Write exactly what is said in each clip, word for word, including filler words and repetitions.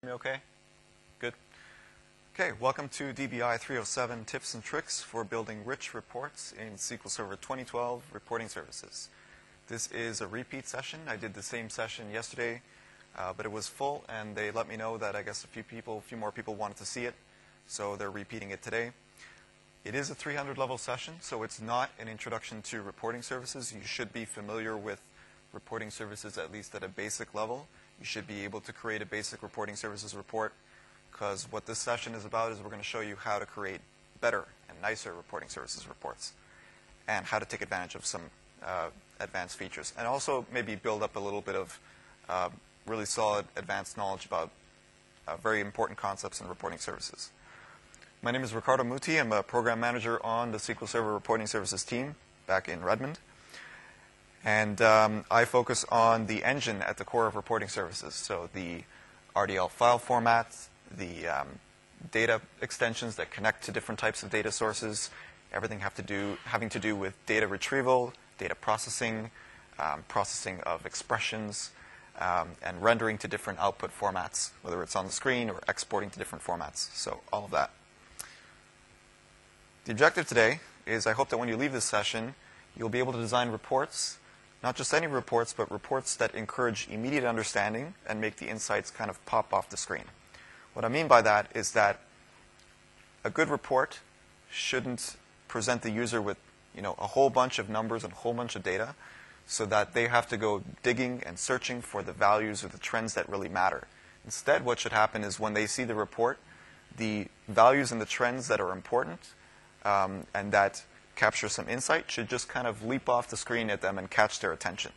Me okay? Good. Okay, welcome to D B I three oh seven Tips and Tricks for Building Rich Reports in S Q L Server twenty twelve Reporting Services. This is a repeat session. I did the same session yesterday, uh, but it was full, and they let me know that I guess a few people, a few more people wanted to see it, so they're repeating it today. It is a three hundred level session, so it's not an introduction to reporting services. You should be familiar with reporting services at least at a basic level. You should be able to create a basic reporting services report, because what this session is about is we're going to show you how to create better and nicer reporting services reports and how to take advantage of some uh, advanced features, and also maybe build up a little bit of uh, really solid advanced knowledge about uh, very important concepts in reporting services. My name is Ricardo Muti. I'm a program manager on the S Q L Server Reporting Services team back in Redmond. And um, I focus on the engine at the core of reporting services, so the R D L file formats, the um, data extensions that connect to different types of data sources, everything have to do, having to do with data retrieval, data processing, um, processing of expressions, um, and rendering to different output formats, whether it's on the screen or exporting to different formats, so all of that. The objective today is I hope that when you leave this session, you'll be able to design reports, not just any reports, but reports that encourage immediate understanding and make the insights kind of pop off the screen. What I mean by that is that a good report shouldn't present the user with, you know, a whole bunch of numbers and a whole bunch of data so that they have to go digging and searching for the values or the trends that really matter. Instead, what should happen is when they see the report, the values and the trends that are important um, and that capture some insight should just kind of leap off the screen at them and catch their attention.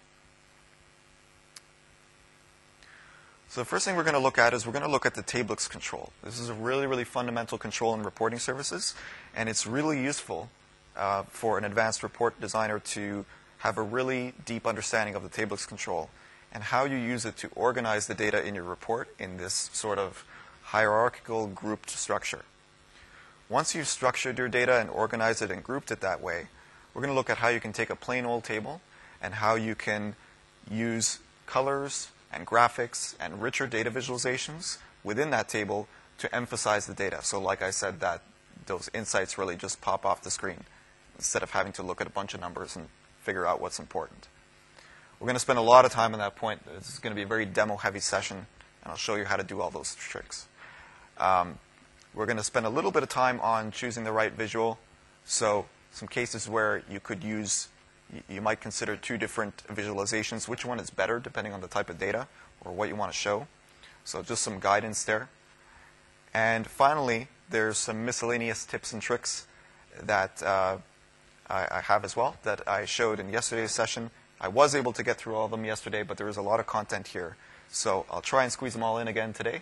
So the first thing we're going to look at is we're going to look at the tablix control. This is a really, really fundamental control in reporting services, and it's really useful uh, for an advanced report designer to have a really deep understanding of the tablix control and how you use it to organize the data in your report in this sort of hierarchical grouped structure. Once you've structured your data and organized it and grouped it that way, we're going to look at how you can take a plain old table and how you can use colors and graphics and richer data visualizations within that table to emphasize the data. So like I said, that those insights really just pop off the screen instead of having to look at a bunch of numbers and figure out what's important. We're going to spend a lot of time on that point. This is going to be a very demo-heavy session, and I'll show you how to do all those tricks. Um, We're going to spend a little bit of time on choosing the right visual. So some cases where you could use, you might consider two different visualizations. Which one is better depending on the type of data or what you want to show. So just some guidance there. And finally, there's some miscellaneous tips and tricks that uh, I, I have as well that I showed in yesterday's session. I was able to get through all of them yesterday, but there was a lot of content here. So I'll try and squeeze them all in again today.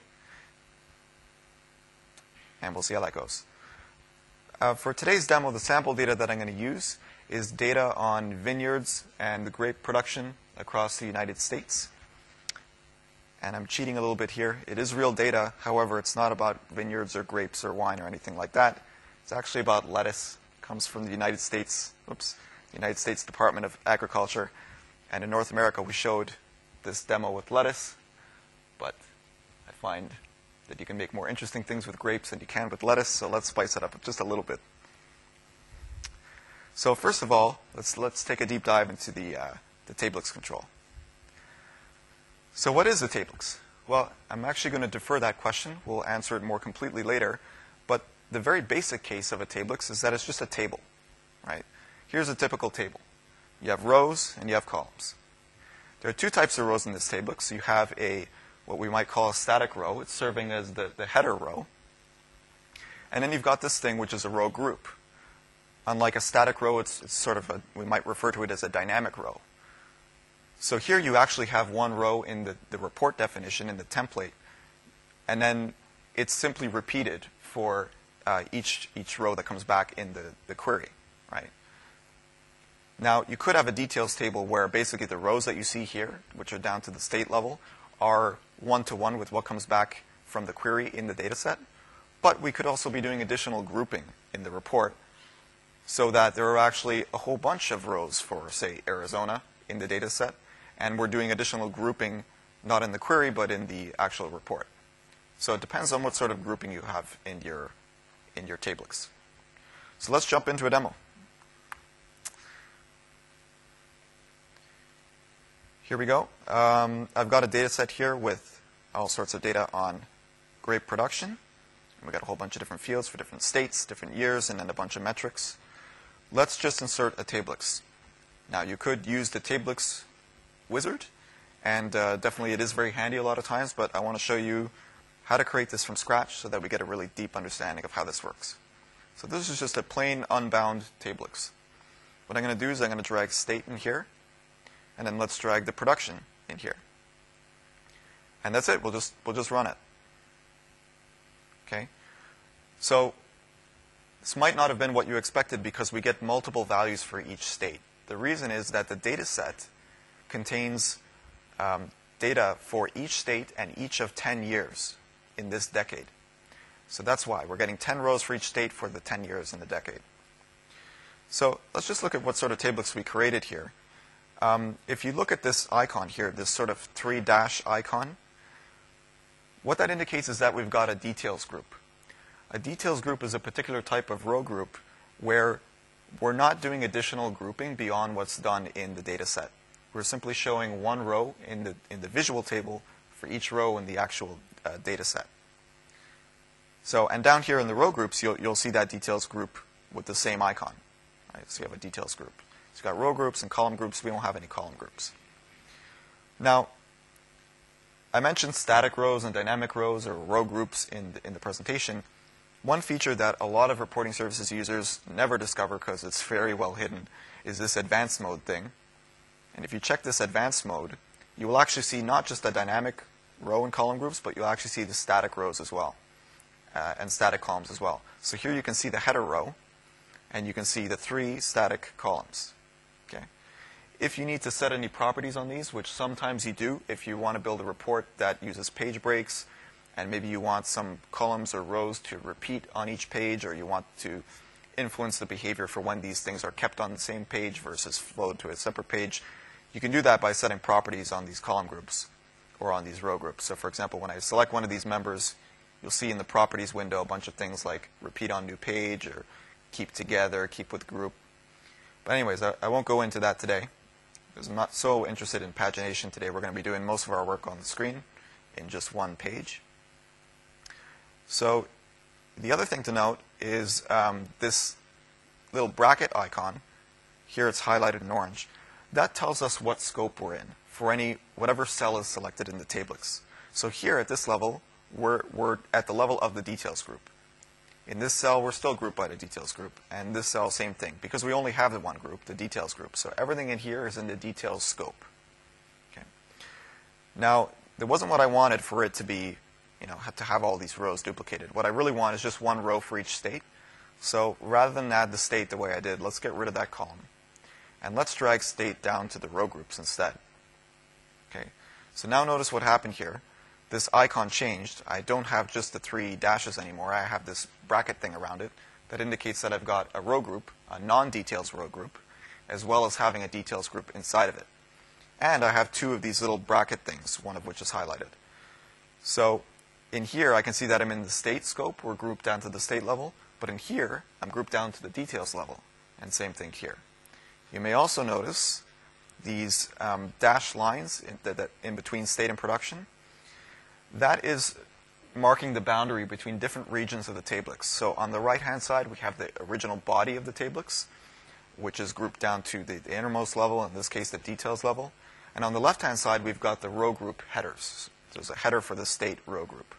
And we'll see how that goes. Uh, for today's demo, the sample data that I'm going to use is data on vineyards and grape production across the United States. And I'm cheating a little bit here. It is real data. However, it's not about vineyards or grapes or wine or anything like that. It's actually about lettuce. It comes from the United States, oops, the United States Department of Agriculture. And in North America, we showed this demo with lettuce. But I find that you can make more interesting things with grapes than you can with lettuce, so let's spice it up just a little bit. So first of all, let's let's take a deep dive into the uh, the tablix control. So what is a tablix? Well, I'm actually going to defer that question. We'll answer it more completely later. But the very basic case of a tablix is that it's just a table, right? Here's a typical table. You have rows and you have columns. There are two types of rows in this tablix. You have a what we might call a static row. It's serving as the, the header row. And then you've got this thing, which is a row group. Unlike a static row, it's, it's sort of a, we might refer to it as a dynamic row. So here you actually have one row in the, the report definition, in the template, and then it's simply repeated for uh, each, each row that comes back in the, the query, right? Now, you could have a details table where basically the rows that you see here, which are down to the state level, are one-to-one with what comes back from the query in the data set. But we could also be doing additional grouping in the report so that there are actually a whole bunch of rows for, say, Arizona in the data set. And we're doing additional grouping not in the query, but in the actual report. So it depends on what sort of grouping you have in your, in your tablix. So let's jump into a demo. Here we go. Um, I've got a data set here with all sorts of data on grape production. We've got a whole bunch of different fields for different states, different years, and then a bunch of metrics. Let's just insert a tablix. Now, you could use the tablix wizard, and uh, definitely it is very handy a lot of times, but I want to show you how to create this from scratch so that we get a really deep understanding of how this works. So this is just a plain unbound tablix. What I'm going to do is I'm going to drag state in here, and then let's drag the production in here. And that's it. We'll just, we'll just run it. Okay? So this might not have been what you expected because we get multiple values for each state. The reason is that the data set contains um, data for each state and each of ten years in this decade. So that's why. We're getting ten rows for each state for the ten years in the decade. So let's just look at what sort of tablix we created here. Um, if you look at this icon here, this sort of three dash icon, what that indicates is that we've got a details group. A details group is a particular type of row group where we're not doing additional grouping beyond what's done in the data set. We're simply showing one row in the, in the visual table for each row in the actual uh, data set. So, and down here in the row groups, you'll, you'll see that details group with the same icon. Right? So you have a details group. So you've got row groups and column groups. We don't have any column groups. Now, I mentioned static rows and dynamic rows or row groups in the, in the presentation. One feature that a lot of reporting services users never discover because it's very well hidden is this advanced mode thing. And if you check this advanced mode, you will actually see not just the dynamic row and column groups, but you'll actually see the static rows as well, uh, and static columns as well. So here you can see the header row, and you can see the three static columns. Okay. If you need to set any properties on these, which sometimes you do, if you want to build a report that uses page breaks, and maybe you want some columns or rows to repeat on each page, or you want to influence the behavior for when these things are kept on the same page versus flowed to a separate page, you can do that by setting properties on these column groups or on these row groups. So for example, when I select one of these members, you'll see in the properties window a bunch of things like repeat on new page or keep together, keep with group. But anyways, I, I won't go into that today because I'm not so interested in pagination today. We're going to be doing most of our work on the screen in just one page. So the other thing to note is um, this little bracket icon. Here it's highlighted in orange. That tells us what scope we're in for any whatever cell is selected in the tablix. So here at this level, we're, we're at the level of the details group. In this cell, we're still grouped by the details group. And this cell, same thing, because we only have the one group, the details group. So everything in here is in the details scope. Okay. Now, there wasn't what I wanted for it to be, you know, to have all these rows duplicated. What I really want is just one row for each state. So rather than add the state the way I did, let's get rid of that column. And let's drag state down to the row groups instead. Okay. So now notice what happened here. This icon changed. I don't have just the three dashes anymore. I have this bracket thing around it that indicates that I've got a row group, a non-details row group, as well as having a details group inside of it. And I have two of these little bracket things, one of which is highlighted. So in here, I can see that I'm in the state scope. We're grouped down to the state level. But in here, I'm grouped down to the details level. And same thing here. You may also notice these um, dashed lines in, that, that in between state and production. That is marking the boundary between different regions of the tablix. So on the right-hand side, we have the original body of the tablix, which is grouped down to the, the innermost level, in this case, the details level. And on the left-hand side, we've got the row group headers. So there's a header for the state row group.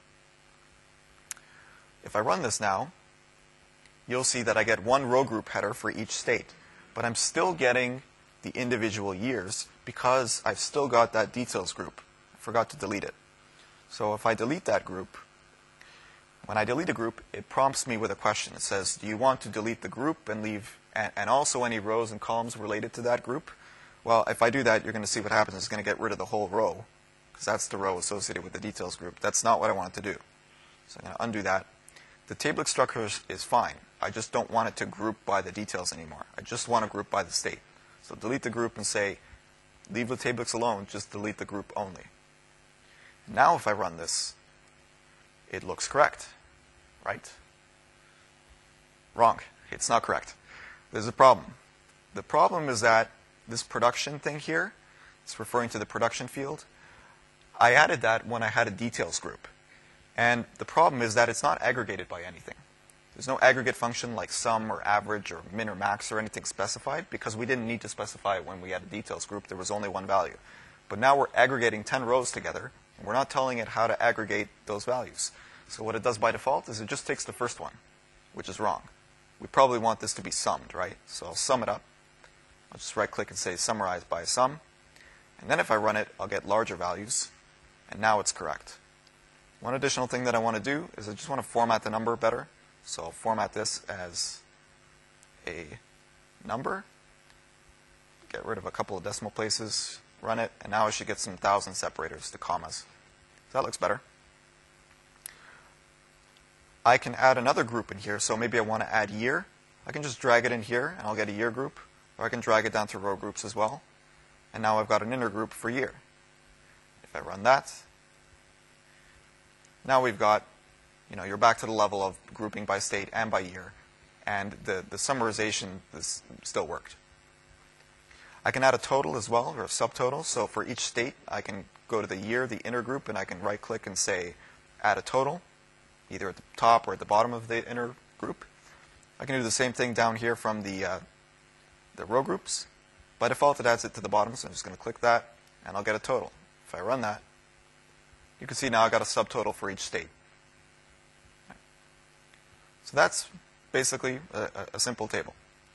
If I run this now, you'll see that I get one row group header for each state. But I'm still getting the individual years because I've still got that details group. I forgot to delete it. So if I delete that group, when I delete a group, it prompts me with a question. It says, do you want to delete the group and leave, and, and also any rows and columns related to that group? Well, if I do that, you're going to see what happens. It's going to get rid of the whole row because that's the row associated with the details group. That's not what I want it to do. So I'm going to undo that. The tablix structure is fine. I just don't want it to group by the details anymore. I just want to group by the state. So delete the group and say, leave the tablix alone, just delete the group only. Now if I run this, it looks correct, right? Wrong. It's not correct. There's a problem. The problem is that this production thing here, it's referring to the production field. I added that when I had a details group. And the problem is that it's not aggregated by anything. There's no aggregate function like sum or average or min or max or anything specified because we didn't need to specify it when we had a details group. There was only one value. But now we're aggregating ten rows together, and we're not telling it how to aggregate those values. So what it does by default is it just takes the first one, which is wrong. We probably want this to be summed, right? So I'll sum it up. I'll just right-click and say summarize by sum. And then if I run it, I'll get larger values. And now it's correct. One additional thing that I want to do is I just want to format the number better. So I'll format this as a number. Get rid of a couple of decimal places. Run it. And now I should get some thousand separators, the commas. So that looks better. I can add another group in here. So maybe I want to add year. I can just drag it in here, and I'll get a year group. Or I can drag it down to row groups as well. And now I've got an inner group for year. If I run that, now we've got, you know, you're back to the level of grouping by state and by year. And the, the summarization is, still worked. I can add a total as well, or a subtotal. So for each state, I can go to the year, the inner group, and I can right-click and say add a total, either at the top or at the bottom of the inner group. I can do the same thing down here from the, uh, the row groups. By default, it adds it to the bottom, so I'm just going to click that, and I'll get a total. If I run that, you can see now I've got a subtotal for each state. So that's basically a, a simple table.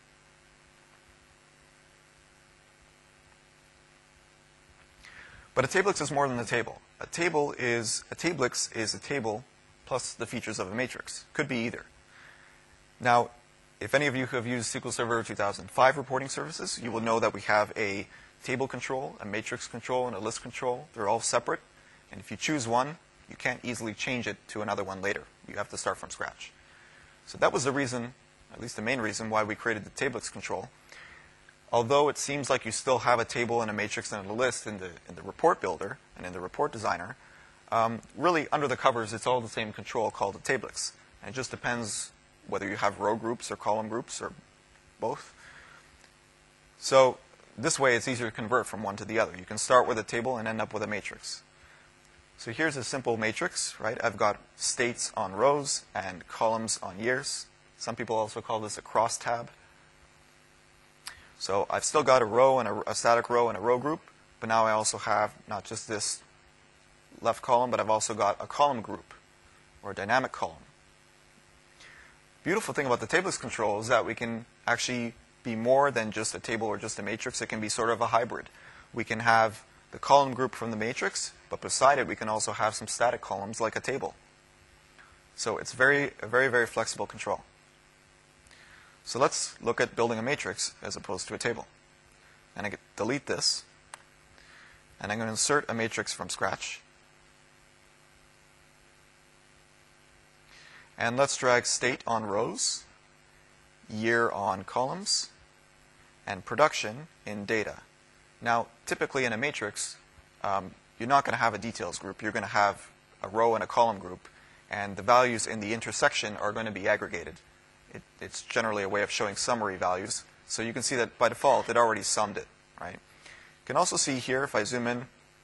But a tablix is more than a table. A table is a tablix is a table plus the features of a matrix. Could be either. Now, if any of you have used S Q L Server two thousand five reporting services, you will know that we have a table control, a matrix control, and a list control. They're all separate. And if you choose one, you can't easily change it to another one later. You have to start from scratch. So that was the reason, at least the main reason, why we created the tablix control. Although it seems like you still have a table and a matrix and a list in the, in the report builder and in the report designer, um, really under the covers, it's all the same control called a tablix. And it just depends whether you have row groups or column groups or both. So this way, it's easier to convert from one to the other. You can start with a table and end up with a matrix. So here's a simple matrix, right? I've got states on rows and columns on years. Some people also call this a crosstab. So I've still got a row and a, a static row and a row group, but now I also have not just this left column, but I've also got a column group or a dynamic column. Beautiful thing about the tablix control is that we can actually be more than just a table or just a matrix. It can be sort of a hybrid. We can have the column group from the matrix, but beside it we can also have some static columns like a table. So it's very, a very, very flexible control. So let's look at building a matrix as opposed to a table. And I can delete this, and I'm going to insert a matrix from scratch. And let's drag state on rows, year on columns, and production in data. Now, typically in a matrix, um, you're not going to have a details group. You're going to have a row and a column group, and the values in the intersection are going to be aggregated. It, it's generally a way of showing summary values. So you can see that by default, it already summed it, right? You can also see here, if I zoom in,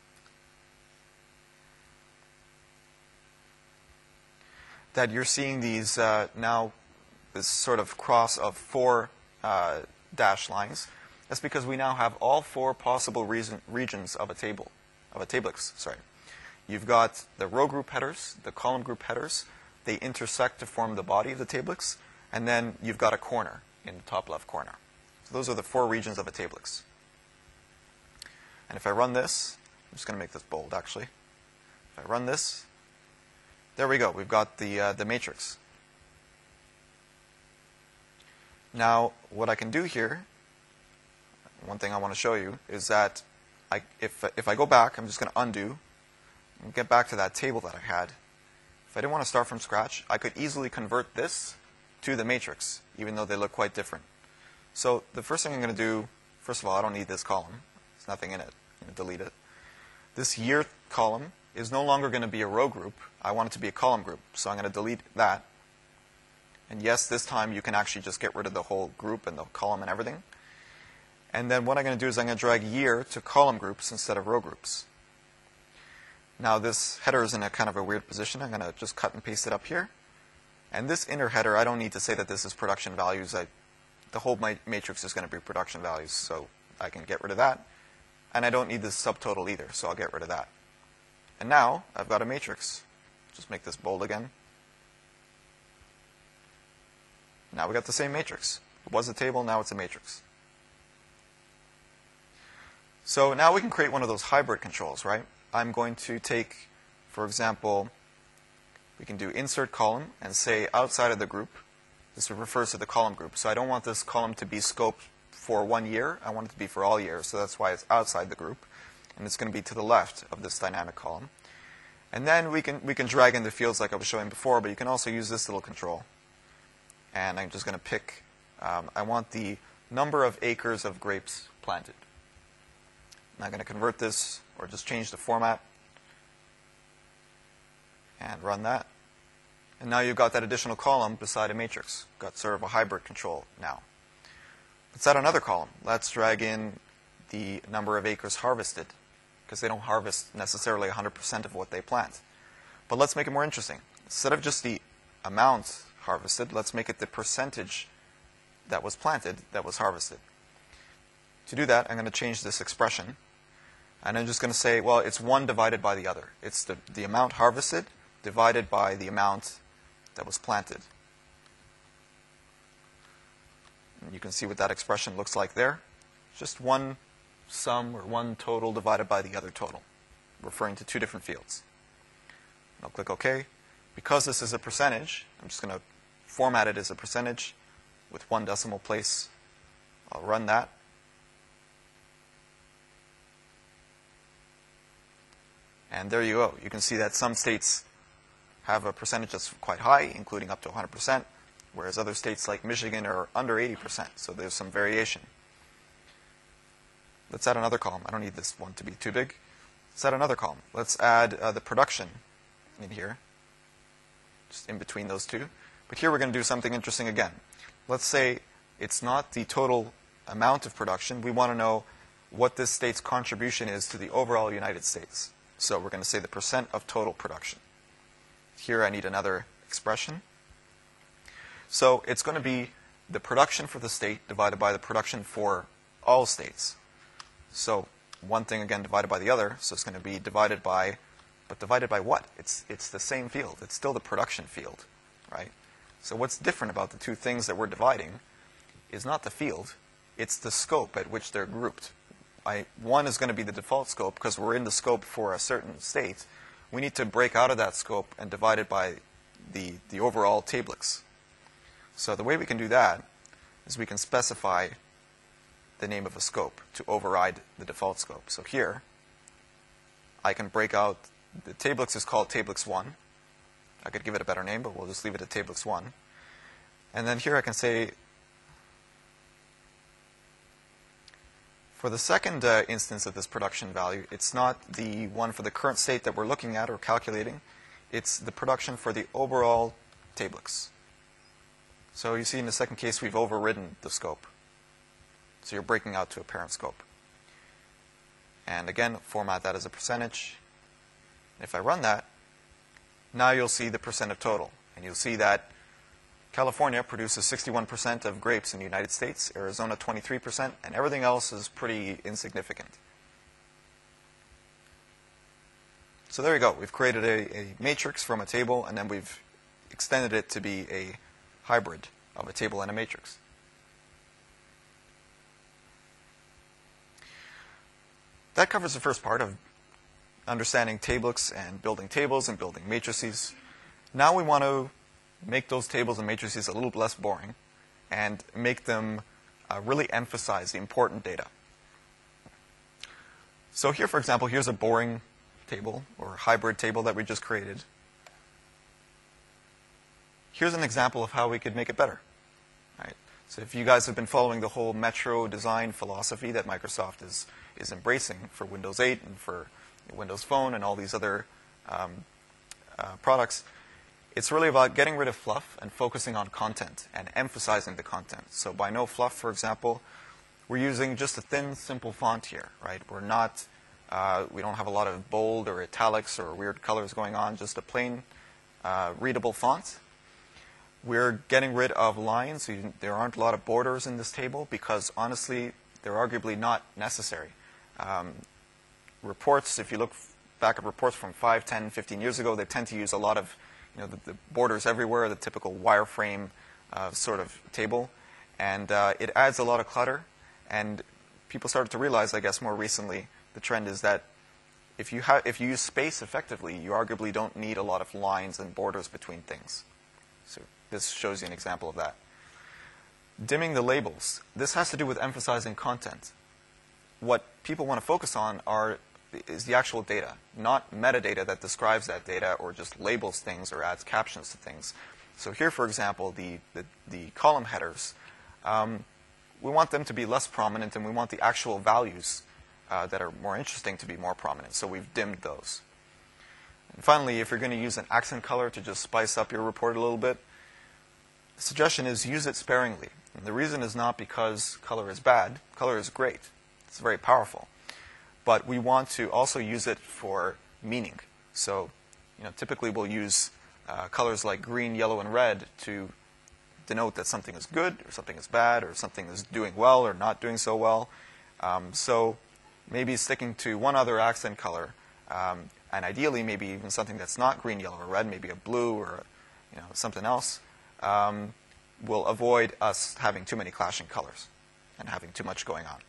that you're seeing these uh, now, this sort of cross of four uh, dash lines. That's because we now have all four possible reason, regions of a table, of a tablix, sorry. You've got the row group headers, the column group headers. They intersect to form the body of the tablix. And then you've got a corner in the top left corner. So those are the four regions of a tablix. And if I run this, I'm just going to make this bold, actually. If I run this, there we go. We've got the, uh, the matrix. Now, what I can do here, one thing I want to show you, is that I, if, if I go back, I'm just going to undo and get back to that table that I had. If I didn't want to start from scratch, I could easily convert this to the matrix, even though they look quite different. So the first thing I'm going to do, first of all, I don't need this column. There's nothing in it. I'm going to delete it. This year column is no longer going to be a row group. I want it to be a column group. So I'm going to delete that. And yes, this time you can actually just get rid of the whole group and the column and everything. And then what I'm going to do is I'm going to drag year to column groups instead of row groups. Now this header is in a kind of a weird position. I'm going to just cut and paste it up here. And this inner header, I don't need to say that this is production values. I, the whole matrix is going to be production values, so I can get rid of that. And I don't need this subtotal either, so I'll get rid of that. And now I've got a matrix. Just make this bold again. Now we got the same matrix. It was a table, now it's a matrix. So now we can create one of those hybrid controls, right? I'm going to take, for example, we can do insert column and say outside of the group. This refers to the column group. So I don't want this column to be scoped for one year. I want it to be for all years. So that's why it's outside the group. And it's going to be to the left of this dynamic column. And then we can, we can drag in the fields like I was showing before, but you can also use this little control. And I'm just going to pick, um, I want the number of acres of grapes planted. And I'm going to convert this, or just change the format, and run that. And now you've got that additional column beside a matrix. Got sort of a hybrid control now. Let's add another column. Let's drag in the number of acres harvested, because they don't harvest necessarily one hundred percent of what they plant. But let's make it more interesting. Instead of just the amount harvested, let's make it the percentage that was planted that was harvested. To do that, I'm going to change this expression. And I'm just going to say, well, it's one divided by the other. It's the, the amount harvested divided by the amount that was planted. And you can see what that expression looks like there. Just one sum or one total divided by the other total, referring to two different fields. I'll click OK. Because this is a percentage, I'm just going to format it as a percentage with one decimal place. I'll run that. And there you go. You can see that some states have a percentage that's quite high, including up to one hundred percent, whereas other states like Michigan are under eighty percent. So there's some variation. Let's add another column. I don't need this one to be too big. Let's add another column. Let's add uh, the production in here, just in between those two. But here we're going to do something interesting again. Let's say it's not the total amount of production. We want to know what this state's contribution is to the overall United States. So we're going to say the percent of total production. Here I need another expression. So it's going to be the production for the state divided by the production for all states. So one thing, again, divided by the other. So it's going to be divided by, but divided by what? It's, it's the same field. It's still the production field, right? So what's different about the two things that we're dividing is not the field. It's the scope at which they're grouped. I, one is going to be the default scope because we're in the scope for a certain state. We need to break out of that scope and divide it by the, the overall tablix. So the way we can do that is we can specify the name of a scope to override the default scope. So here, I can break out, the tablix is called tablix one. I could give it a better name, but we'll just leave it at tablix one. And then here I can say, for the second uh, instance of this production value, it's not the one for the current state that we're looking at or calculating. It's the production for the overall tablix. So you see in the second case, we've overridden the scope. So you're breaking out to a parent scope. And again, format that as a percentage. If I run that, now you'll see the percent of total. And you'll see that California produces sixty-one percent of grapes in the United States, Arizona twenty-three percent, and everything else is pretty insignificant. So there you go. We've created a, a matrix from a table, and then we've extended it to be a hybrid of a table and a matrix. That covers the first part of understanding tablix and building tables and building matrices. Now we want to make those tables and matrices a little less boring and make them uh, really emphasize the important data. So here, for example, here's a boring table or hybrid table that we just created. Here's an example of how we could make it better. Right? So if you guys have been following the whole Metro design philosophy that Microsoft is, is embracing for Windows eight and for Windows Phone and all these other um, uh, products, it's really about getting rid of fluff and focusing on content and emphasizing the content. So by no fluff, for example, we're using just a thin, simple font here, right? We're not, uh, we don't have a lot of bold or italics or weird colors going on, just a plain uh, readable font. We're getting rid of lines. We, there aren't a lot of borders in this table because, honestly, they're arguably not necessary. Um, reports, if you look back at reports from five, ten, fifteen years ago, they tend to use a lot of you know, the, the borders everywhere, the typical wireframe uh, sort of table. And uh, it adds a lot of clutter. And people started to realize, I guess, more recently, the trend is that if you, ha if you use space effectively, you arguably don't need a lot of lines and borders between things. So this shows you an example of that. Dimming the labels. This has to do with emphasizing content. What people want to focus on are is the actual data, not metadata that describes that data or just labels things or adds captions to things. So here, for example, the, the, the column headers, um, we want them to be less prominent, and we want the actual values uh, that are more interesting to be more prominent. So we've dimmed those. And finally, if you're going to use an accent color to just spice up your report a little bit, the suggestion is use it sparingly. And the reason is not because color is bad. Color is great. It's very powerful. But we want to also use it for meaning. So, you know, typically we'll use uh, colors like green, yellow, and red to denote that something is good or something is bad or something is doing well or not doing so well. Um, so maybe sticking to one other accent color, um, and ideally maybe even something that's not green, yellow, or red, maybe a blue or you know something else, um, will avoid us having too many clashing colors and having too much going on.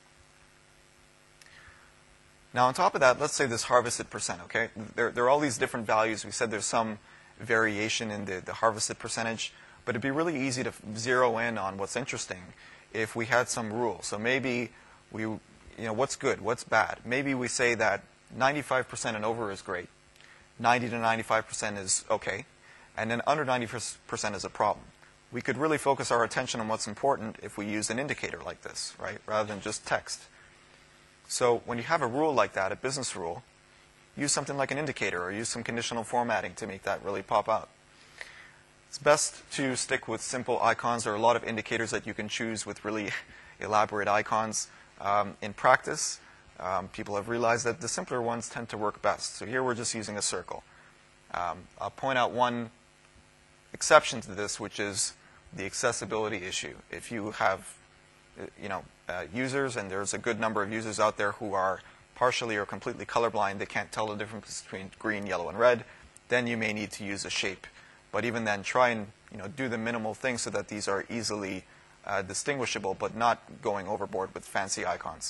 Now, on top of that, let's say this harvested percent, okay? There, there are all these different values. We said there's some variation in the, the harvested percentage, but it'd be really easy to zero in on what's interesting if we had some rule. So maybe we, you know, what's good, what's bad? Maybe we say that ninety-five percent and over is great, ninety to ninety-five percent is okay, and then under ninety percent is a problem. We could really focus our attention on what's important if we use an indicator like this, right, rather than just text. So when you have a rule like that, a business rule, use something like an indicator or use some conditional formatting to make that really pop out. It's best to stick with simple icons. There are a lot of indicators that you can choose with really elaborate icons. Um, in practice, um, people have realized that the simpler ones tend to work best. So here we're just using a circle. Um, I'll point out one exception to this, which is the accessibility issue. If you have you know, uh, users, and there's a good number of users out there who are partially or completely colorblind, they can't tell the difference between green, yellow, and red, then you may need to use a shape. But even then, try and you know, do the minimal things so that these are easily uh, distinguishable, but not going overboard with fancy icons.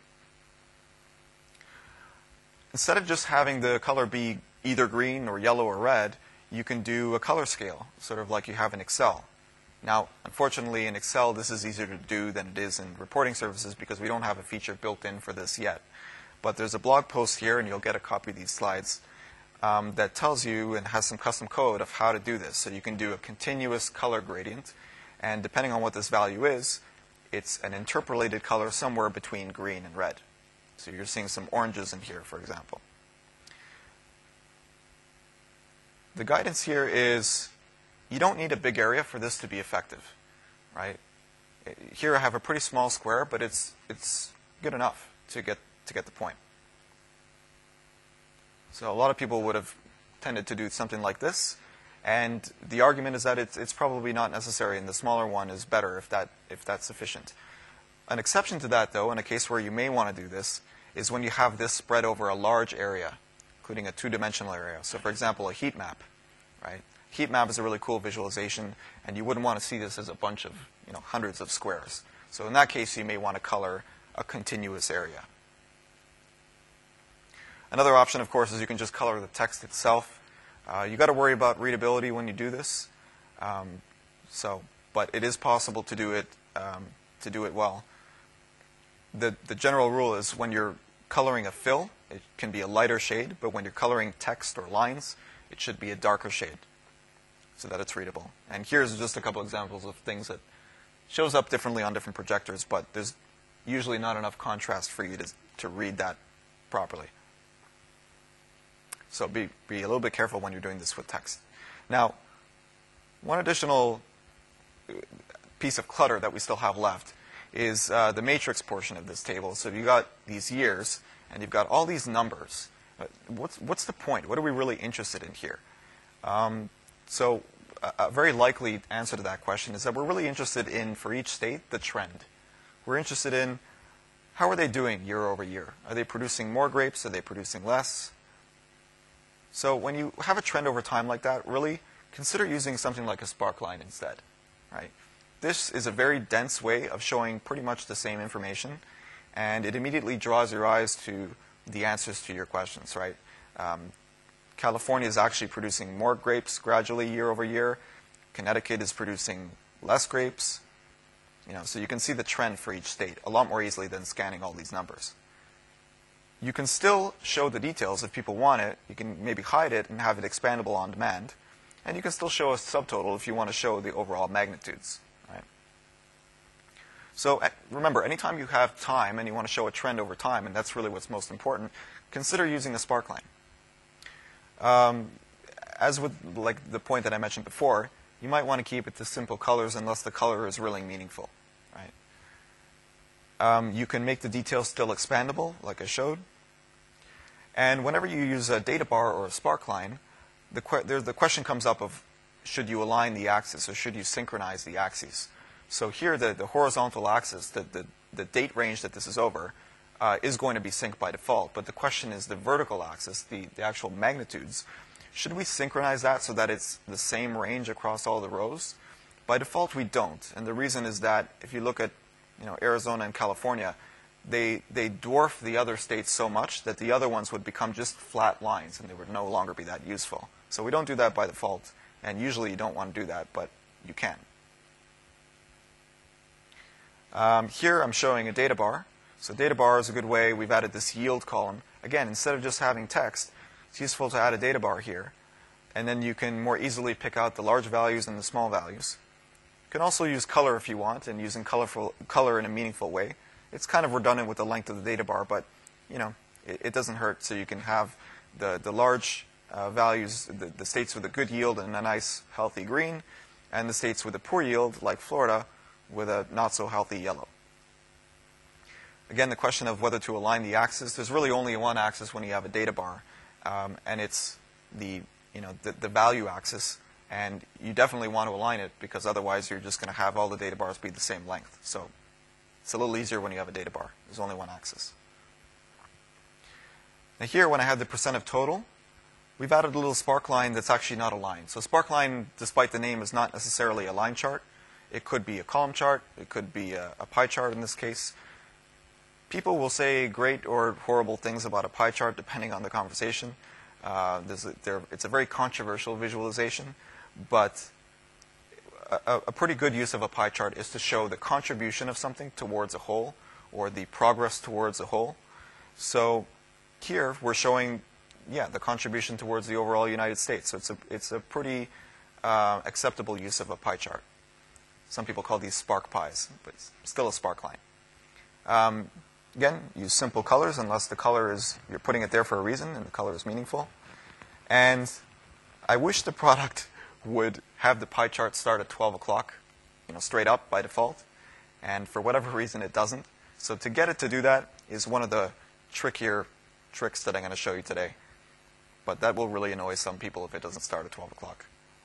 Instead of just having the color be either green or yellow or red, you can do a color scale, sort of like you have in Excel. Now, unfortunately, in Excel, this is easier to do than it is in reporting services because we don't have a feature built in for this yet. But there's a blog post here, and you'll get a copy of these slides, um, that tells you and has some custom code of how to do this. So you can do a continuous color gradient, and depending on what this value is, it's an interpolated color somewhere between green and red. So you're seeing some oranges in here, for example. The guidance here is you don't need a big area for this to be effective, right? Here I have a pretty small square, but it's it's good enough to get to get the point. So a lot of people would have tended to do something like this, and the argument is that it's it's probably not necessary, and the smaller one is better if that if that's sufficient. An exception to that, though, in a case where you may want to do this, is when you have this spread over a large area, including a two-dimensional area. So, for example, a heat map, right? Heat map is a really cool visualization, and you wouldn't want to see this as a bunch of you know, hundreds of squares. So in that case, you may want to color a continuous area. Another option, of course, is you can just color the text itself. Uh, you've got to worry about readability when you do this. Um, so, but it is possible to do it um, to do it well. The the general rule is when you're coloring a fill, it can be a lighter shade, but when you're coloring text or lines, it should be a darker shade, so that it's readable. And here's just a couple examples of things that shows up differently on different projectors, but there's usually not enough contrast for you to, to read that properly. So be, be a little bit careful when you're doing this with text. Now, one additional piece of clutter that we still have left is uh, the matrix portion of this table. So you've got these years, and you've got all these numbers. Uh, what's, what's the point? What are we really interested in here? Um, so a, a very likely answer to that question is that we're really interested in, for each state, the trend. We're interested in how are they doing year over year? Are they producing more grapes? Are they producing less? So when you have a trend over time like that, really consider using something like a sparkline instead, right? This is a very dense way of showing pretty much the same information, and it immediately draws your eyes to the answers to your questions, right? Um, California is actually producing more grapes gradually year over year. Connecticut is producing less grapes. You know, so you can see the trend for each state a lot more easily than scanning all these numbers. You can still show the details if people want it. You can maybe hide it and have it expandable on demand. And you can still show a subtotal if you want to show the overall magnitudes. Right? So remember, anytime you have time and you want to show a trend over time, and that's really what's most important, consider using a sparkline. Um, as with like the point that I mentioned before, you might want to keep it to simple colors unless the color is really meaningful. Right? Um, you can make the details still expandable, like I showed. And whenever you use a data bar or a sparkline, the, que there, the question comes up of should you align the axis or should you synchronize the axes? So here, the, the horizontal axis, the, the, the date range that this is over, uh, is going to be synced by default. But the question is the vertical axis, the, the actual magnitudes. Should we synchronize that so that it's the same range across all the rows? By default, we don't. And the reason is that if you look at you know, Arizona and California, they, they dwarf the other states so much that the other ones would become just flat lines and they would no longer be that useful. So we don't do that by default. And usually you don't want to do that, but you can. Um, here I'm showing a data bar. So data bar is a good way. We've added this yield column. Again, instead of just having text, it's useful to add a data bar here. And then you can more easily pick out the large values and the small values. You can also use color if you want, and using colorful color in a meaningful way. It's kind of redundant with the length of the data bar, but you know, it, it doesn't hurt. So you can have the, the large uh, values, the, the states with a good yield and a nice, healthy green, and the states with a poor yield, like Florida, with a not-so-healthy yellow. Again, the question of whether to align the axis, there's really only one axis when you have a data bar, um, and it's the, you know, the, the value axis. And you definitely want to align it because otherwise you're just going to have all the data bars be the same length. So it's a little easier when you have a data bar. There's only one axis. Now here, when I have the percent of total, we've added a little sparkline that's actually not aligned. So sparkline, despite the name, is not necessarily a line chart. It could be a column chart. It could be a, a pie chart in this case. People will say great or horrible things about a pie chart depending on the conversation. Uh, there's a, there, it's a very controversial visualization. But a, a pretty good use of a pie chart is to show the contribution of something towards a whole or the progress towards a whole. So here we're showing, yeah, the contribution towards the overall United States. So it's a, it's a pretty uh, acceptable use of a pie chart. Some people call these spark pies, but it's still a sparkline. Um, again, use simple colors unless the color is, you're putting it there for a reason and the color is meaningful. And I wish the product would have the pie chart start at twelve o'clock, you know, straight up by default. And for whatever reason, it doesn't. So to get it to do that is one of the trickier tricks that I'm going to show you today. But that will really annoy some people if it doesn't start at twelve o'clock.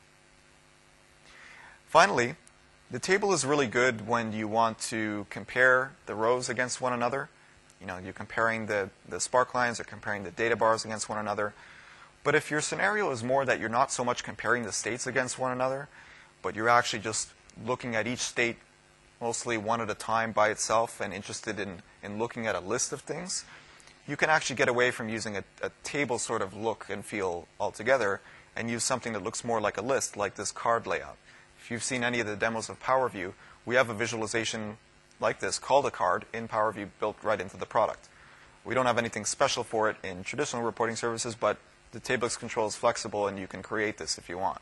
Finally, the table is really good when you want to compare the rows against one another. You know, you're comparing the, the sparklines or comparing the data bars against one another. But if your scenario is more that you're not so much comparing the states against one another, but you're actually just looking at each state mostly one at a time by itself and interested in, in looking at a list of things, you can actually get away from using a, a table sort of look and feel altogether and use something that looks more like a list, like this card layout. If you've seen any of the demos of PowerView, we have a visualization like this called a card in PowerView built right into the product. We don't have anything special for it in traditional reporting services, but the TableX control is flexible, and you can create this if you want.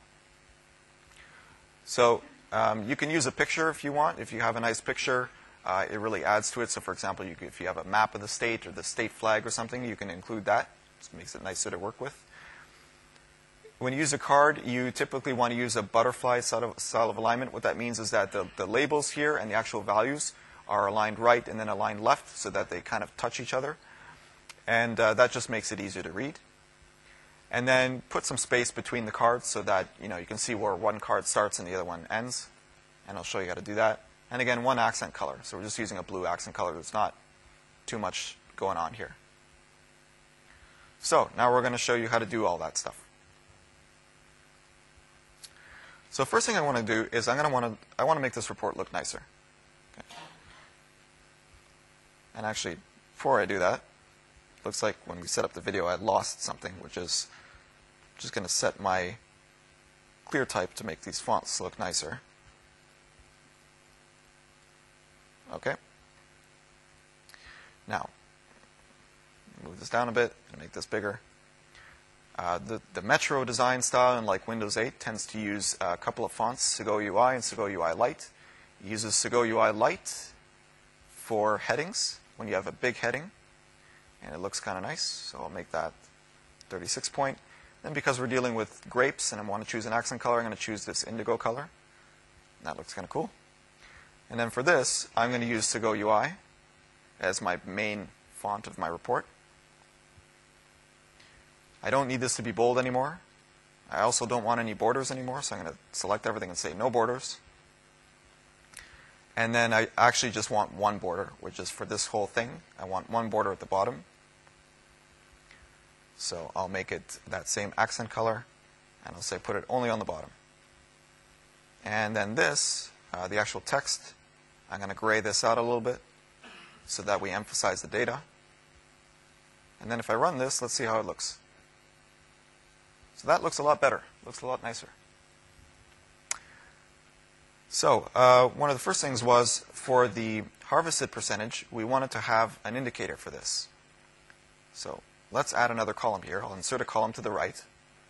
So um, you can use a picture if you want. If you have a nice picture, uh, it really adds to it. So for example, you can, if you have a map of the state or the state flag or something, you can include that. It makes it nicer to work with. when you use a card, you typically want to use a butterfly style of, style of alignment. What that means is that the, the labels here and the actual values are aligned right and then aligned left so that they kind of touch each other. And uh, that just makes it easier to read. And then put some space between the cards so that you know you can see where one card starts and the other one ends. And I'll show you how to do that. And again, one accent color. So we're just using a blue accent color. There's not too much going on here. So now we're going to show you how to do all that stuff. So first thing I want to do is I'm going to want to I want to make this report look nicer. Okay. And actually, before I do that, looks like when we set up the video, I lost something, which is just going to set my clear type to make these fonts look nicer. Okay. Now, move this down a bit and make this bigger. Uh, the, the Metro design style in like Windows eight tends to use a couple of fonts, Segoe U I and Segoe U I Lite. It uses Segoe U I Lite for headings when you have a big heading. And it looks kind of nice, so I'll make that thirty-six point. Then because we're dealing with grapes and I want to choose an accent color, I'm going to choose this indigo color. And that looks kind of cool. And then for this, I'm going to use Segoe U I as my main font of my report. I don't need this to be bold anymore. I also don't want any borders anymore, so I'm going to select everything and say no borders. And then I actually just want one border, which is for this whole thing. I want one border at the bottom. So I'll make it that same accent color, and I'll say put it only on the bottom. And then this, uh, the actual text, I'm going to gray this out a little bit so that we emphasize the data. And then if I run this, let's see how it looks. So that looks a lot better. Looks a lot nicer. So uh, one of the first things was for the harvested percentage, we wanted to have an indicator for this. So let's add another column here. I'll insert a column to the right.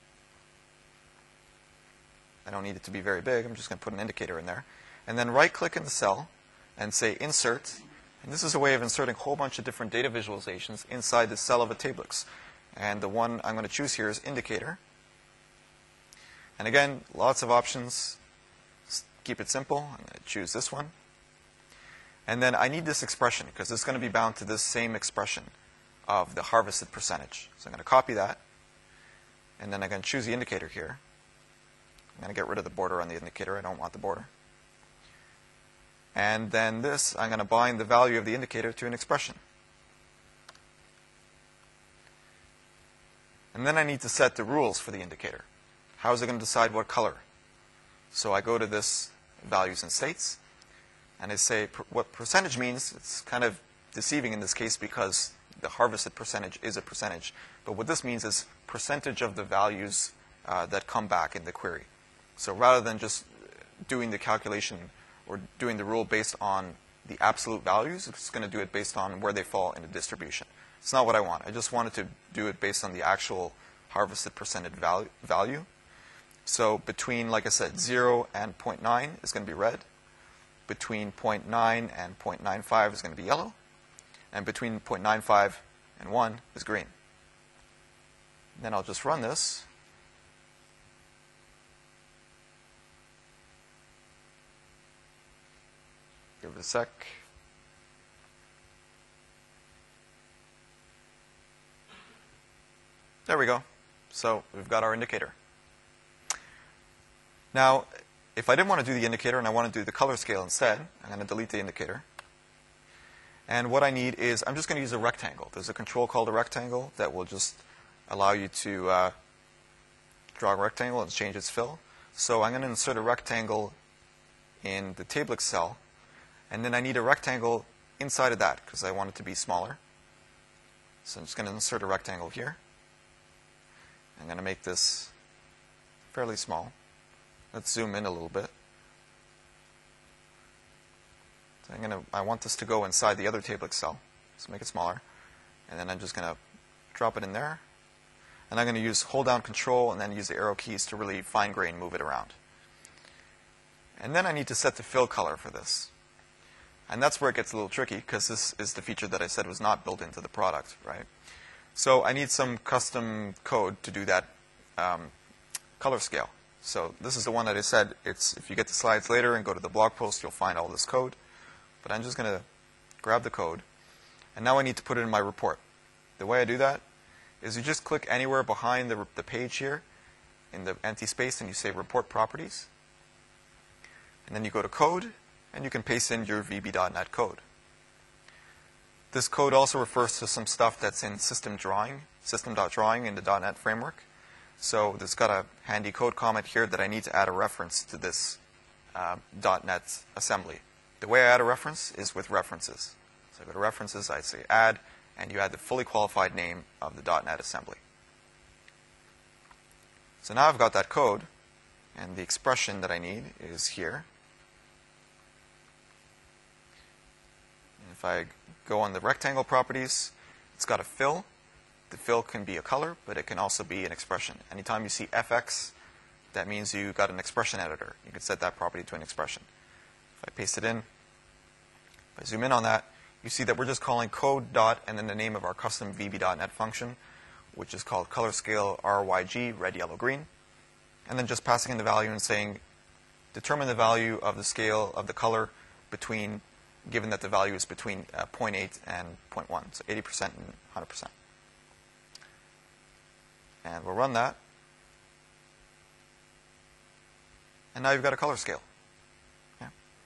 I don't need it to be very big. I'm just going to put an indicator in there. And then right-click in the cell and say Insert. And this is a way of inserting a whole bunch of different data visualizations inside the cell of a Tablix. And the one I'm going to choose here is Indicator. And again, lots of options. Keep it simple. I'm going to choose this one. And then I need this expression because it's going to be bound to this same expression of the harvested percentage. So I'm going to copy that. And then I'm going to choose the indicator here. I'm going to get rid of the border on the indicator. I don't want the border. And then this, I'm going to bind the value of the indicator to an expression. And then I need to set the rules for the indicator. How is it going to decide what color? So I go to this values and states, and I say per what percentage means. It's kind of deceiving in this case because the harvested percentage is a percentage. But what this means is percentage of the values uh, that come back in the query. So rather than just doing the calculation or doing the rule based on the absolute values, it's going to do it based on where they fall in the distribution. It's not what I want. I just wanted to do it based on the actual harvested percentage value. value. So between, like I said, zero and zero point nine is going to be red. Between zero point nine and zero point nine five is going to be yellow. And between zero point nine five and one is green. Then I'll just run this. Give it a sec. There we go. So we've got our indicator. Now, if I didn't want to do the indicator and I want to do the color scale instead, I'm going to delete the indicator. And what I need is, I'm just going to use a rectangle. There's a control called a rectangle that will just allow you to uh, draw a rectangle and change its fill. So I'm going to insert a rectangle in the Tablix cell. And then I need a rectangle inside of that because I want it to be smaller. So I'm just going to insert a rectangle here. I'm going to make this fairly small. Let's zoom in a little bit. So I'm going to, I want this to go inside the other Tablix cell. So make it smaller. And then I'm just going to drop it in there. And I'm going to use hold down control and then use the arrow keys to really fine grain move it around. And then I need to set the fill color for this. And that's where it gets a little tricky because this is the feature that I said was not built into the product, right? So I need some custom code to do that um, color scale. So this is the one that I said, it's, if you get the slides later and go to the blog post, you'll find all this code. But I'm just going to grab the code. And now I need to put it in my report. The way I do that is you just click anywhere behind the, the page here in the empty space and you say Report Properties. And then you go to Code, and you can paste in your V B dot net code. This code also refers to some stuff that's in system drawing, system.drawing in the .NET framework. So there's got a handy code comment here that I need to add a reference to this uh, .NET assembly. The way I add a reference is with references. So I go to References, I say Add, and you add the fully qualified name of the .NET assembly. So now I've got that code, and the expression that I need is here. And if I go on the rectangle properties, it's got a fill. The fill can be a color, but it can also be an expression. Anytime you see F X, that means you got an expression editor. You can set that property to an expression. If I paste it in, if I zoom in on that, you see that we're just calling code dot and then the name of our custom V B dot net function, which is called color scale R Y G, red, yellow, green. And then just passing in the value and saying, determine the value of the scale of the color between, given that the value is between uh, zero point eight and zero point one, so eighty percent and one hundred percent. And we'll run that. And now you've got a color scale. Okay.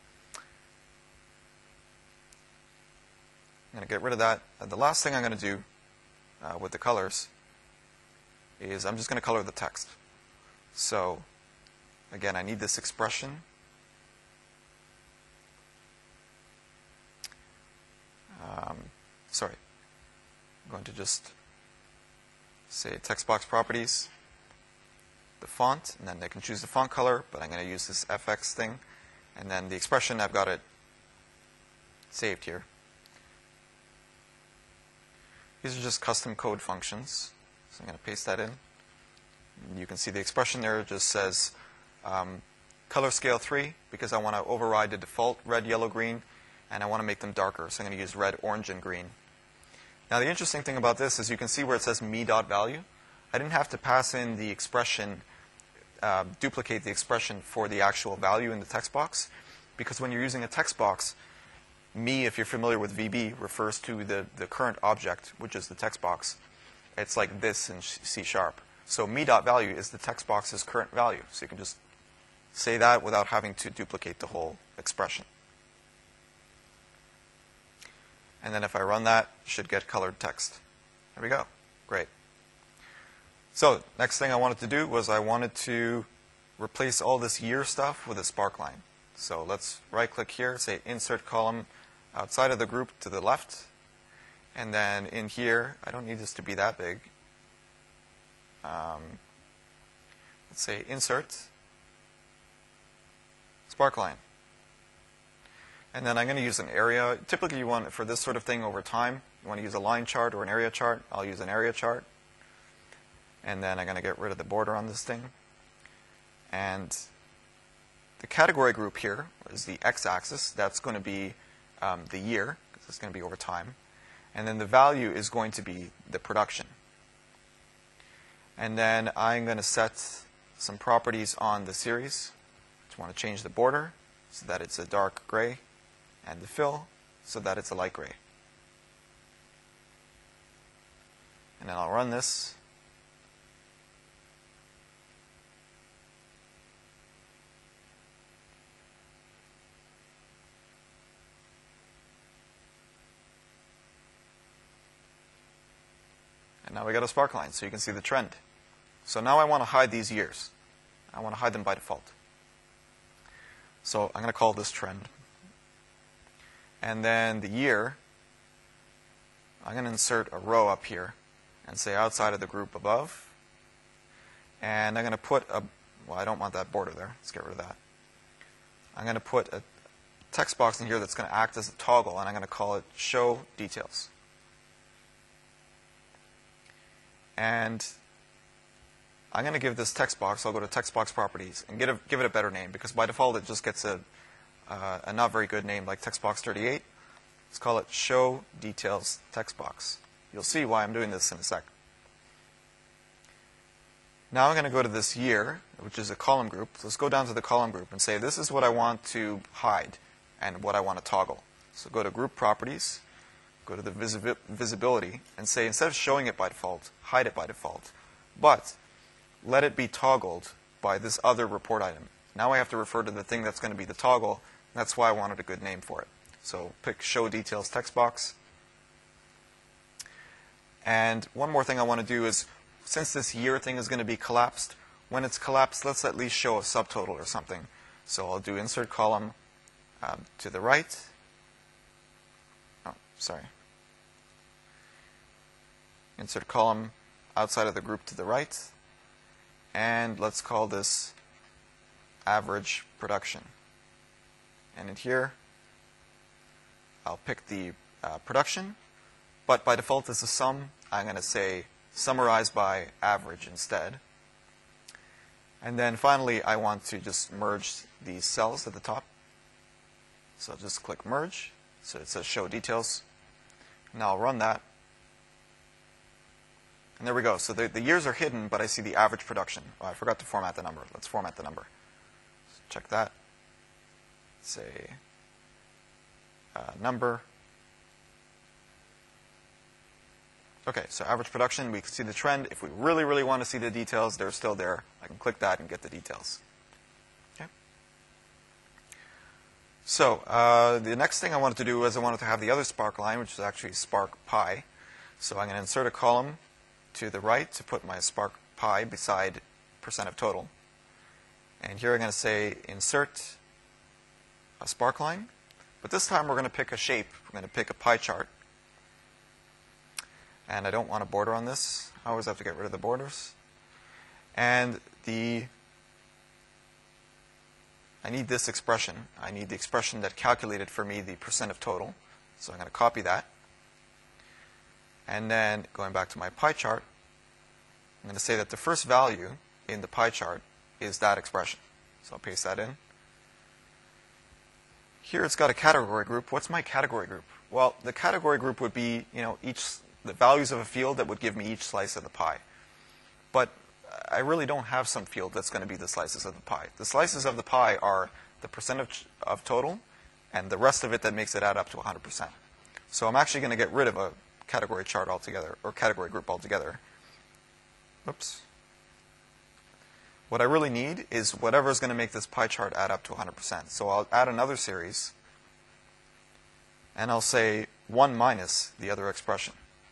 I'm going to get rid of that. Uh, the last thing I'm going to do uh, with the colors is I'm just going to color the text. So, again, I need this expression. Um, sorry. I'm going to just say text box properties, the font, and then they can choose the font color, but I'm going to use this F X thing. And then the expression, I've got it saved here. These are just custom code functions. So I'm going to paste that in. And you can see the expression there just says um, color scale three, because I want to override the default red, yellow, green, and I want to make them darker. So I'm going to use red, orange, and green. Now, the interesting thing about this is you can see where it says me.value. I didn't have to pass in the expression, uh, duplicate the expression for the actual value in the text box, because when you're using a text box, me, if you're familiar with V B, refers to the, the current object, which is the text box. It's like this in C sharp. So me.value is the text box's current value. So you can just say that without having to duplicate the whole expression. And then if I run that, it should get colored text. There we go. Great. So next thing I wanted to do was I wanted to replace all this year stuff with a sparkline. So let's right-click here, say Insert Column outside of the group to the left. And then in here, I don't need this to be that big. Um, let's say Insert Sparkline. And then I'm going to use an area. Typically, you want, for this sort of thing over time, you want to use a line chart or an area chart. I'll use an area chart. And then I'm going to get rid of the border on this thing. And the category group here is the x-axis. That's going to be um, the year, because it's going to be over time. And then the value is going to be the production. And then I'm going to set some properties on the series. I just want to change the border so that it's a dark gray, and the fill so that it's a light gray. And then I'll run this. And now we got a sparkline, so you can see the trend. So now I want to hide these years. I want to hide them by default. So I'm going to call this trend. And then the year, I'm going to insert a row up here and say outside of the group above. And I'm going to put a, well, I don't want that border there. Let's get rid of that. I'm going to put a text box in here that's going to act as a toggle, and I'm going to call it Show Details. And I'm going to give this text box, I'll go to text box properties and get a, give it a better name, because by default it just gets a, uh, a not very good name like text box thirty-eight. Let's call it Show Details Text Box. You'll see why I'm doing this in a sec. Now I'm going to go to this year, which is a column group. So let's go down to the column group and say this is what I want to hide and what I want to toggle. So go to Group Properties, go to the visi Visibility, and say instead of showing it by default, hide it by default. But let it be toggled by this other report item. Now I have to refer to the thing that's going to be the toggle. That's why I wanted a good name for it. So pick Show Details text box. And one more thing I want to do is, since this year thing is going to be collapsed, when it's collapsed, let's at least show a subtotal or something. So I'll do Insert Column um, to the right. Oh, sorry. Insert Column outside of the group to the right. And let's call this Average Production. And in here, I'll pick the uh, production. But by default, it's a sum. I'm going to say summarize by average instead. And then finally, I want to just merge these cells at the top. So I'll just click Merge. So it says Show Details. Now I'll run that. And there we go. So the, the years are hidden, but I see the average production. Oh, I forgot to format the number. Let's format the number. So check that. Say uh, number. Okay, so average production, we can see the trend. If we really, really want to see the details, they're still there. I can click that and get the details. Okay. So uh, the next thing I wanted to do is I wanted to have the other Spark line, which is actually Spark Pi. So I'm going to insert a column to the right to put my Spark Pi beside percent of total. And here I'm going to say insert a Spark line. But this time we're going to pick a shape. We're going to pick a pie chart. And I don't want a border on this. I always have to get rid of the borders. And the I need this expression. I need the expression that calculated for me the percent of total. So I'm going to copy that. And then going back to my pie chart, I'm going to say that the first value in the pie chart is that expression. So I'll paste that in. Here it's got a category group. What's my category group? Well, the category group would be, you know, each the values of a field that would give me each slice of the pie. But I really don't have some field that's going to be the slices of the pie. The slices of the pie are the percentage of total and the rest of it that makes it add up to one hundred percent. So I'm actually going to get rid of a category chart altogether, or category group altogether. Oops. What I really need is whatever is going to make this pie chart add up to one hundred percent. So I'll add another series, and I'll say one minus the other expression.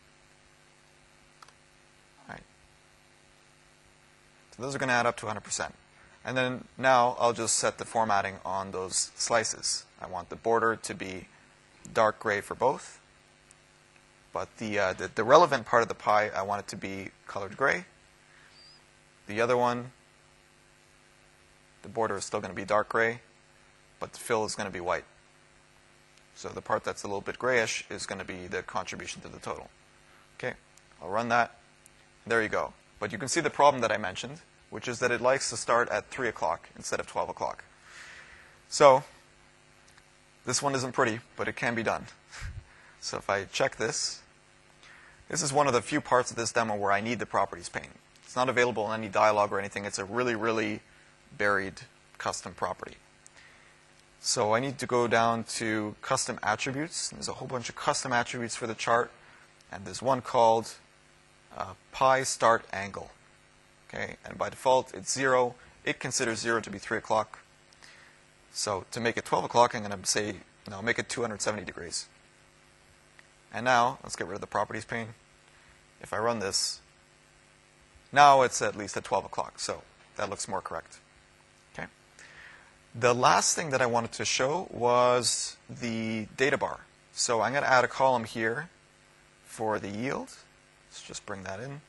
So those are going to add up to one hundred percent. And then now I'll just set the formatting on those slices. I want the border to be dark gray for both. But the, uh, the, the relevant part of the pie, I want it to be colored gray. The other one, the border is still going to be dark gray, but the fill is going to be white. So the part that's a little bit grayish is going to be the contribution to the total. Okay, I'll run that. There you go. But you can see the problem that I mentioned, which is that it likes to start at three o'clock instead of twelve o'clock. So this one isn't pretty, but it can be done. So if I check this, this is one of the few parts of this demo where I need the properties pane. It's not available in any dialog or anything. It's a really, really buried custom property. So I need to go down to custom attributes. There's a whole bunch of custom attributes for the chart. And there's one called Uh, pi start angle. Okay, and by default it's zero. It considers zero to be three o'clock. So to make it twelve o'clock, I'm going to say no, make it two hundred seventy degrees. And now let's get rid of the properties pane. If I run this, now it's at least at twelve o'clock. So that looks more correct. Okay. The last thing that I wanted to show was the data bar. So I'm going to add a column here for the yield. Let's just bring that in.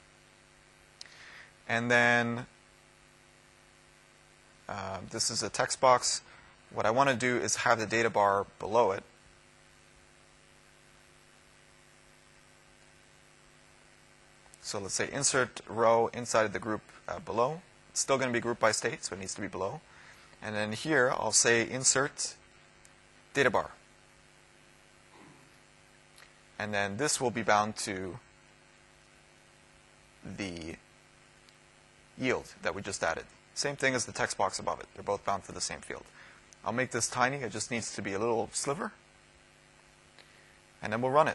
And then uh, this is a text box. What I want to do is have the data bar below it. So let's say insert row inside of the group uh, below. It's still going to be grouped by state, so it needs to be below. And then here I'll say insert data bar. And then this will be bound to the yield that we just added. Same thing as the text box above it. They're both bound for the same field. I'll make this tiny. It just needs to be a little sliver. And then we'll run it.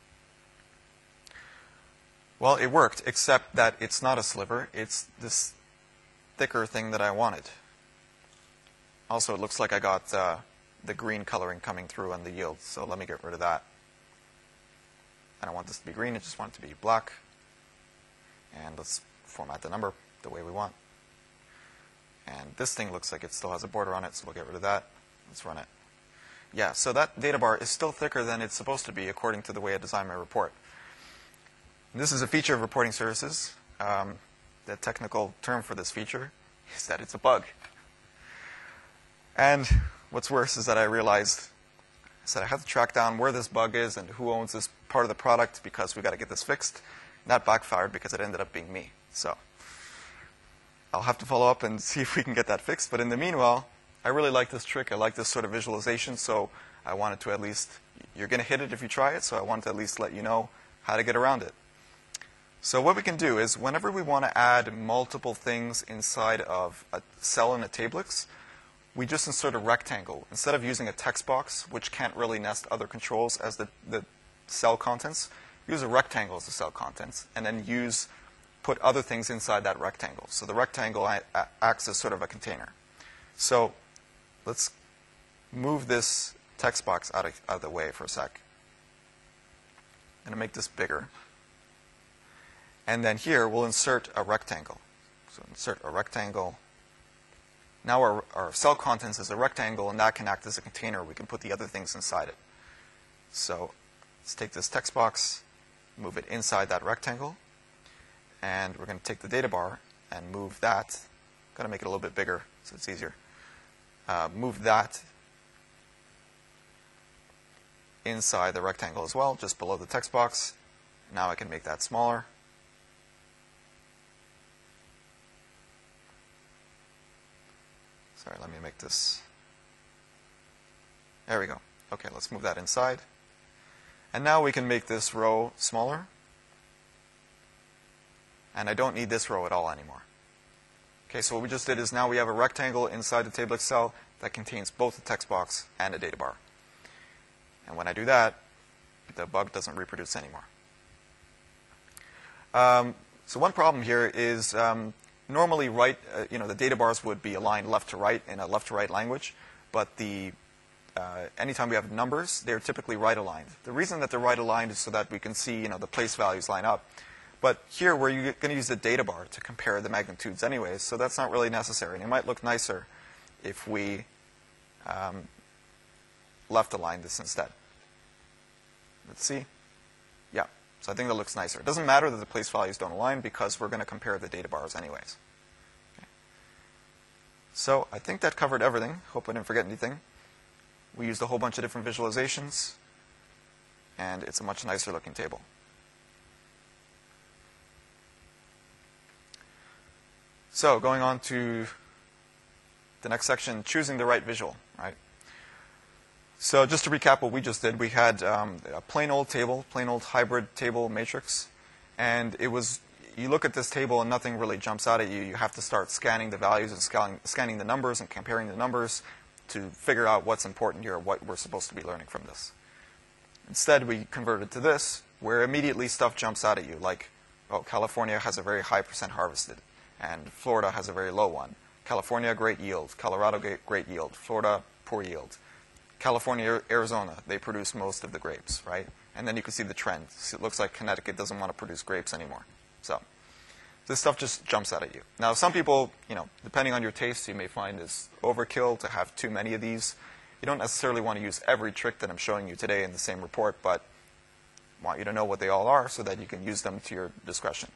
Well, it worked, except that it's not a sliver. It's this thicker thing that I wanted. Also, it looks like I got uh, the green coloring coming through on the yield. So let me get rid of that. I don't want this to be green. I just want it to be black. And let's format the number the way we want. And this thing looks like it still has a border on it, so we'll get rid of that. Let's run it. Yeah, so that data bar is still thicker than it's supposed to be according to the way I designed my report. And this is a feature of reporting services. Um, the technical term for this feature is that it's a bug. And what's worse is that I realized I said I have to track down where this bug is and who owns this part of the product because we've got to get this fixed. And that backfired because it ended up being me. So I'll have to follow up and see if we can get that fixed. But in the meanwhile, I really like this trick. I like this sort of visualization. So I wanted to at least, you're going to hit it if you try it. So I wanted to at least let you know how to get around it. So what we can do is whenever we want to add multiple things inside of a cell in a tablix, we just insert a rectangle. Instead of using a text box, which can't really nest other controls as the, the cell contents, use a rectangle as the cell contents, and then use put other things inside that rectangle. So the rectangle acts as sort of a container. So let's move this text box out of, out of the way for a sec. I'm going to make this bigger. And then here, we'll insert a rectangle. So insert a rectangle. Now our, our cell contents is a rectangle, and that can act as a container. We can put the other things inside it. So let's take this text box, move it inside that rectangle. And we're going to take the data bar and move that. Got to make it a little bit bigger so it's easier. Uh, move that inside the rectangle as well, just below the text box. Now I can make that smaller. Sorry, let me make this. There we go. Okay, let's move that inside. And now we can make this row smaller. And I don't need this row at all anymore. Okay, so what we just did is now we have a rectangle inside the tablix cell that contains both a text box and a data bar. And when I do that, the bug doesn't reproduce anymore. Um, so one problem here is um, normally right, uh, you know, the data bars would be aligned left to right in a left to right language, but the uh, anytime we have numbers, they're typically right aligned. The reason that they're right aligned is so that we can see, you know, the place values line up. But here we're going to use the data bar to compare the magnitudes anyways, so that's not really necessary. And it might look nicer if we um, left align this instead. Let's see. Yeah, so I think that looks nicer. It doesn't matter that the place values don't align because we're going to compare the data bars anyways. Okay. So I think that covered everything. Hope I didn't forget anything. We used a whole bunch of different visualizations, and it's a much nicer looking table. So going on to the next section, choosing the right visual, right? So just to recap what we just did, we had um, a plain old table, plain old hybrid table matrix, and it was, you look at this table and nothing really jumps out at you. You have to start scanning the values and scanning, scanning the numbers and comparing the numbers to figure out what's important here, what we're supposed to be learning from this. Instead, we converted to this, where immediately stuff jumps out at you, like, oh, California has a very high percent harvested, and Florida has a very low one. California, great yield. Colorado, great yield. Florida, poor yield. California, Arizona, they produce most of the grapes, right? And then you can see the trend. It looks like Connecticut doesn't want to produce grapes anymore. So this stuff just jumps out at you. Now, some people, you know, depending on your taste, you may find this overkill to have too many of these. You don't necessarily want to use every trick that I'm showing you today in the same report, but I want you to know what they all are so that you can use them to your discretion.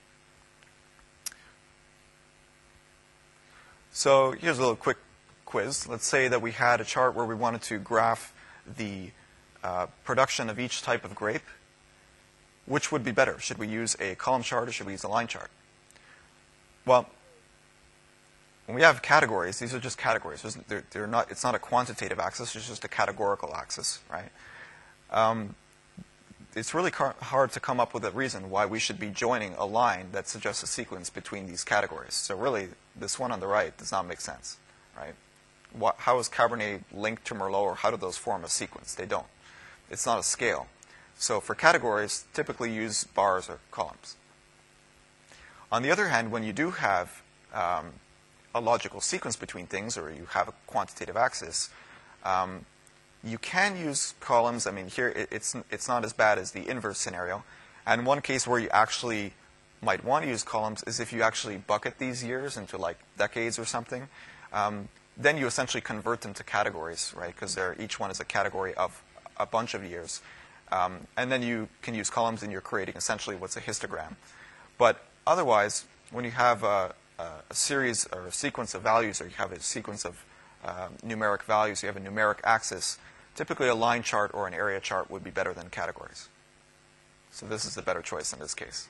So here's a little quick quiz. Let's say that we had a chart where we wanted to graph the uh, production of each type of grape. Which would be better? Should we use a column chart or should we use a line chart? Well, when we have categories, these are just categories. They're, they're not, it's not a quantitative axis, it's just a categorical axis, right? Um, it's really hard to come up with a reason why we should be joining a line that suggests a sequence between these categories. So really, this one on the right does not make sense, right? What, how is Cabernet linked to Merlot, or how do those form a sequence? They don't. It's not a scale. So for categories, typically use bars or columns. On the other hand, when you do have um, a logical sequence between things, or you have a quantitative axis, um, you can use columns. I mean, here it, it's it's not as bad as the inverse scenario. And one case where you actually might want to use columns is if you actually bucket these years into like decades or something. Um, then you essentially convert them to categories, right? Because each one is a category of a bunch of years. Um, and then you can use columns, and you're creating essentially what's a histogram. But otherwise, when you have a, a series or a sequence of values, or you have a sequence of uh, numeric values, you have a numeric axis, typically a line chart or an area chart would be better than categories. So this is the better choice in this case.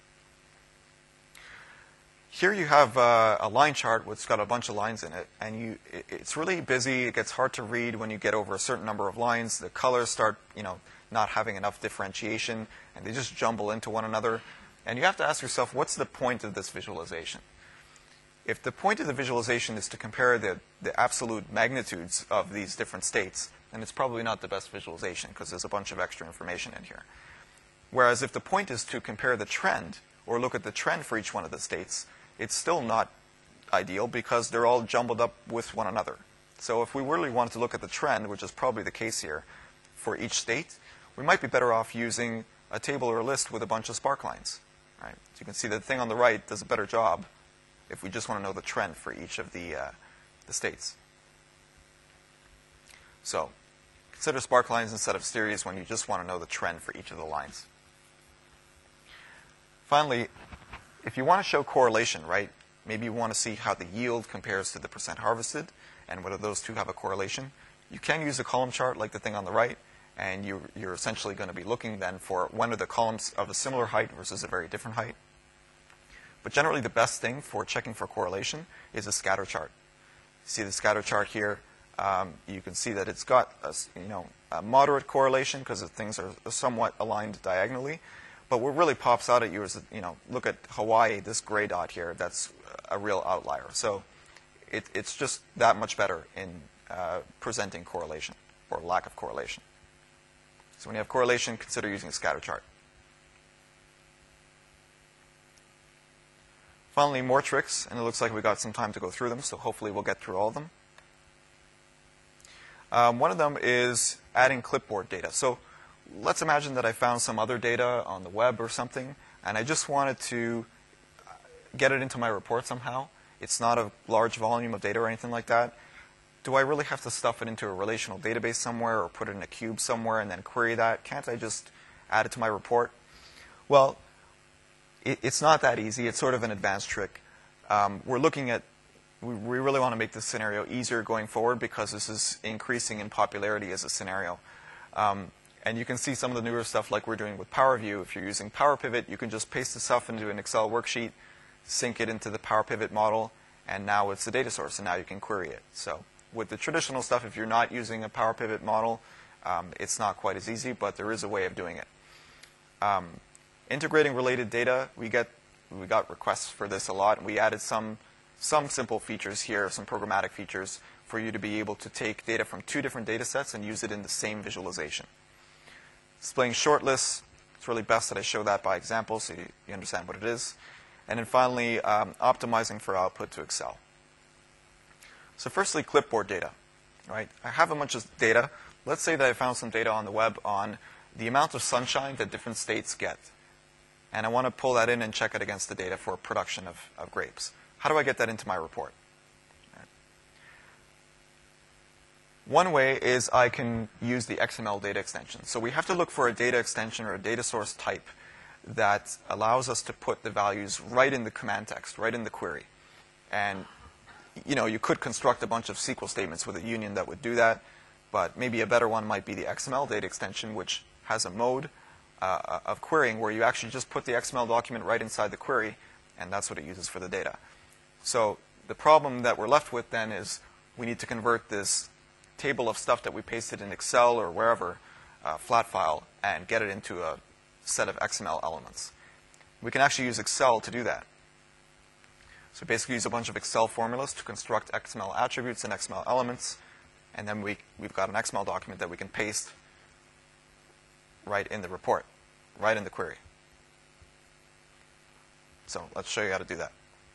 Here you have uh, a line chart which has got a bunch of lines in it, and you, it, it's really busy. It gets hard to read when you get over a certain number of lines. The colors start, you know, not having enough differentiation, and they just jumble into one another. And you have to ask yourself, what's the point of this visualization? If the point of the visualization is to compare the, the absolute magnitudes of these different states, then it's probably not the best visualization, because there's a bunch of extra information in here. Whereas if the point is to compare the trend, or look at the trend for each one of the states, it's still not ideal, because they're all jumbled up with one another. So if we really wanted to look at the trend, which is probably the case here, for each state, we might be better off using a table or a list with a bunch of spark lines. Right? So you can see the thing on the right does a better job if we just want to know the trend for each of the, uh, the states. So consider spark lines instead of series when you just want to know the trend for each of the lines. Finally, if you want to show correlation, right, maybe you want to see how the yield compares to the percent harvested and whether those two have a correlation, you can use a column chart like the thing on the right, and you, you're essentially going to be looking then for when are the columns of a similar height versus a very different height. But generally the best thing for checking for correlation is a scatter chart. See the scatter chart here, um, you can see that it's got a, you know, a moderate correlation because things are somewhat aligned diagonally. But what really pops out at you is, you know, look at Hawaii, this gray dot here, that's a real outlier. So it, it's just that much better in uh, presenting correlation or lack of correlation. So when you have correlation, consider using a scatter chart. Finally, more tricks, and it looks like we got some time to go through them, so hopefully we'll get through all of them. Um, one of them is adding clipboard data. So let's imagine that I found some other data on the web or something, and I just wanted to get it into my report somehow. It's not a large volume of data or anything like that. Do I really have to stuff it into a relational database somewhere or put it in a cube somewhere and then query that? Can't I just add it to my report? Well, it, it's not that easy. It's sort of an advanced trick. Um, we're looking at, we, we really want to make this scenario easier going forward because this is increasing in popularity as a scenario. Um, and you can see some of the newer stuff like we're doing with Power View. If you're using Power Pivot, you can just paste the stuff into an Excel worksheet, sync it into the Power Pivot model, and now it's the data source, and now you can query it. So with the traditional stuff, if you're not using a Power Pivot model, um, it's not quite as easy, but there is a way of doing it. Um, integrating related data, we get we got requests for this a lot, and we added some some simple features here, some programmatic features for you to be able to take data from two different data sets and use it in the same visualization. Displaying short lists, it's really best that I show that by example so you, you understand what it is. And then finally, um, optimizing for output to Excel. So firstly, clipboard data. Right? I have a bunch of data. Let's say that I found some data on the web on the amount of sunshine that different states get. And I want to pull that in and check it against the data for production of, of grapes. How do I get that into my report? Right. One way is I can use the X M L data extension. So we have to look for a data extension or a data source type that allows us to put the values right in the command text, right in the query. And you know, you could construct a bunch of S Q L statements with a union that would do that, but maybe a better one might be the X M L data extension, which has a mode uh, of querying where you actually just put the X M L document right inside the query, and that's what it uses for the data. So the problem that we're left with then is we need to convert this table of stuff that we pasted in Excel or wherever uh, flat file and get it into a set of X M L elements. We can actually use Excel to do that. So basically use a bunch of Excel formulas to construct X M L attributes and X M L elements, and then we, we've got an X M L document that we can paste right in the report, right in the query. So let's show you how to do that.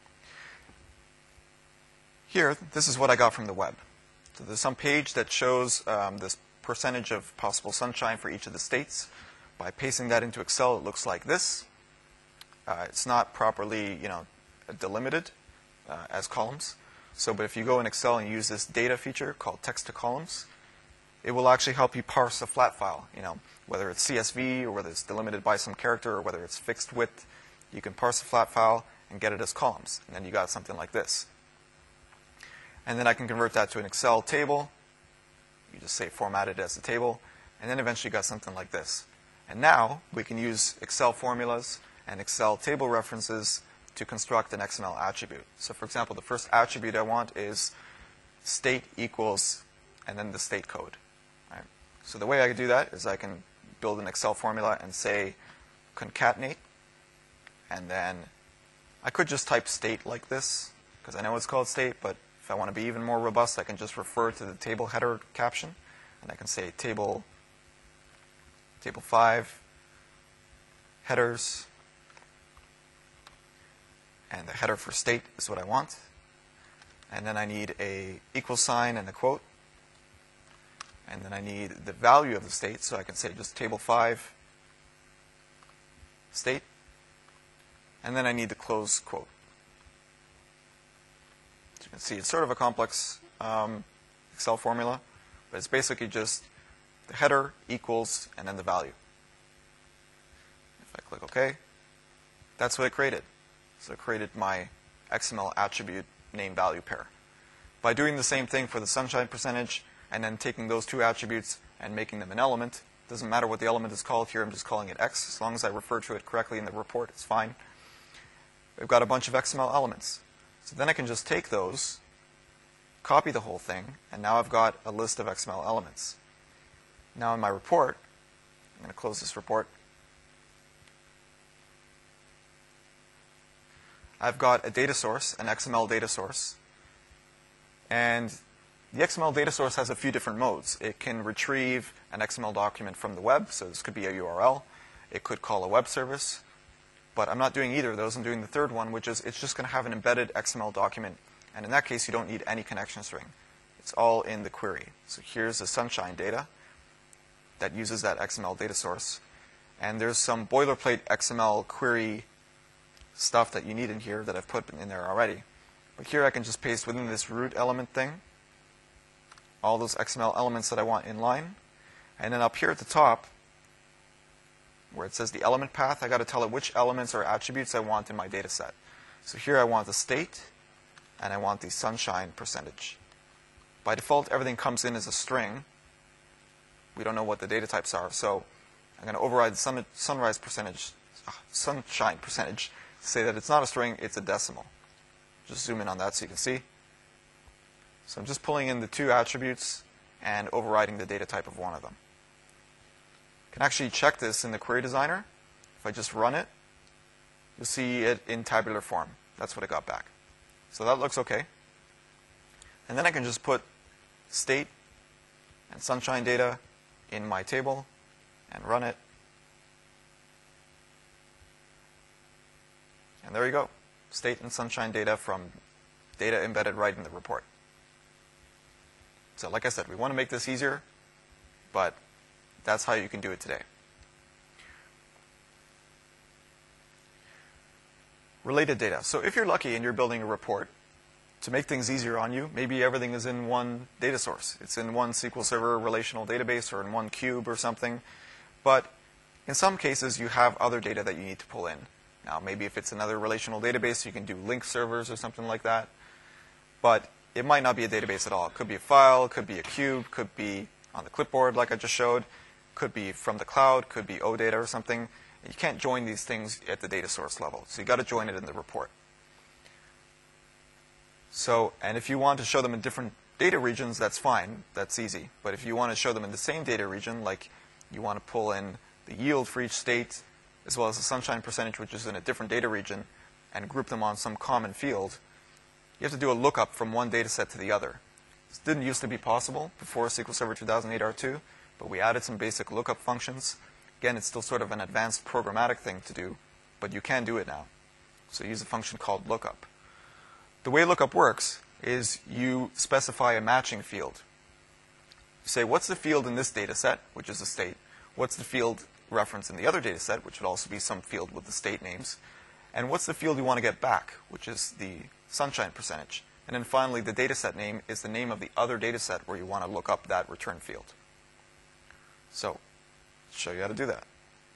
Here, this is what I got from the web. So there's some page that shows um, this percentage of possible sunshine for each of the states. By pasting that into Excel, it looks like this. Uh, it's not properly, you know, delimited uh, as columns. So, but if you go in Excel and use this data feature called text to columns, it will actually help you parse a flat file. You know, whether it's C S V or whether it's delimited by some character or whether it's fixed width, you can parse a flat file and get it as columns. And then you got something like this. And then I can convert that to an Excel table. You just say format it as a table. And then eventually you got something like this. And now we can use Excel formulas and Excel table references to construct an X M L attribute. So for example, the first attribute I want is state equals and then the state code. Right? So the way I can do that is I can build an Excel formula and say concatenate. And then I could just type state like this, because I know it's called state, but if I want to be even more robust, I can just refer to the table header caption. And I can say table, table five, headers, and the header for state is what I want. And then I need a equal sign and a quote. And then I need the value of the state, so I can say just table five, state. And then I need the close quote. As you can see, it's sort of a complex um, Excel formula, but it's basically just the header equals and then the value. If I click OK, that's what it created. So it created my X M L attribute name value pair. By doing the same thing for the sunshine percentage and then taking those two attributes and making them an element, doesn't matter what the element is called here, I'm just calling it X. As long as I refer to it correctly in the report, it's fine. We've got a bunch of X M L elements. So then I can just take those, copy the whole thing, and now I've got a list of X M L elements. Now in my report, I'm going to close this report. I've got a data source, an X M L data source. And the X M L data source has a few different modes. It can retrieve an X M L document from the web, so this could be a U R L. It could call a web service. But I'm not doing either of those. I'm doing the third one, which is it's just going to have an embedded X M L document. And in that case, you don't need any connection string. It's all in the query. So here's the sunshine data that uses that X M L data source. And there's some boilerplate X M L query stuff that you need in here that I've put in there already. But here I can just paste within this root element thing all those X M L elements that I want in line. And then up here at the top, where it says the element path, I got to tell it which elements or attributes I want in my data set. So here I want the state, and I want the sunshine percentage. By default, everything comes in as a string. We don't know what the data types are, so I'm going to override the sun, sunrise percentage, uh, sunshine percentage, to say that it's not a string, it's a decimal. Just zoom in on that so you can see. So I'm just pulling in the two attributes and overriding the data type of one of them. Can actually check this in the query designer. If I just run it, you'll see it in tabular form. That's what it got back. So that looks okay. And then I can just put state and sunshine data in my table and run it. And there you go. State and sunshine data from data embedded right in the report. So like I said, we want to make this easier, but that's how you can do it today. Related data. So if you're lucky and you're building a report, to make things easier on you, maybe everything is in one data source. It's in one S Q L Server relational database or in one cube or something. But in some cases, you have other data that you need to pull in. Now, maybe if it's another relational database, you can do link servers or something like that. But it might not be a database at all. It could be a file, could be a cube, could be on the clipboard like I just showed, could be from the cloud, could be O data or something. You can't join these things at the data source level. So you've got to join it in the report. So, and if you want to show them in different data regions, that's fine. That's easy. But if you want to show them in the same data region, like you want to pull in the yield for each state, as well as the sunshine percentage, which is in a different data region, and group them on some common field, you have to do a lookup from one data set to the other. This didn't used to be possible before S Q L Server two thousand eight R two, but we added some basic lookup functions. Again, it's still sort of an advanced programmatic thing to do, but you can do it now. So use a function called lookup. The way lookup works is you specify a matching field. You say, what's the field in this data set, which is the state? What's the field reference in the other data set, which would also be some field with the state names? And what's the field you want to get back, which is the sunshine percentage? And then finally, the data set name is the name of the other data set where you want to look up that return field. So, I'll show you how to do that.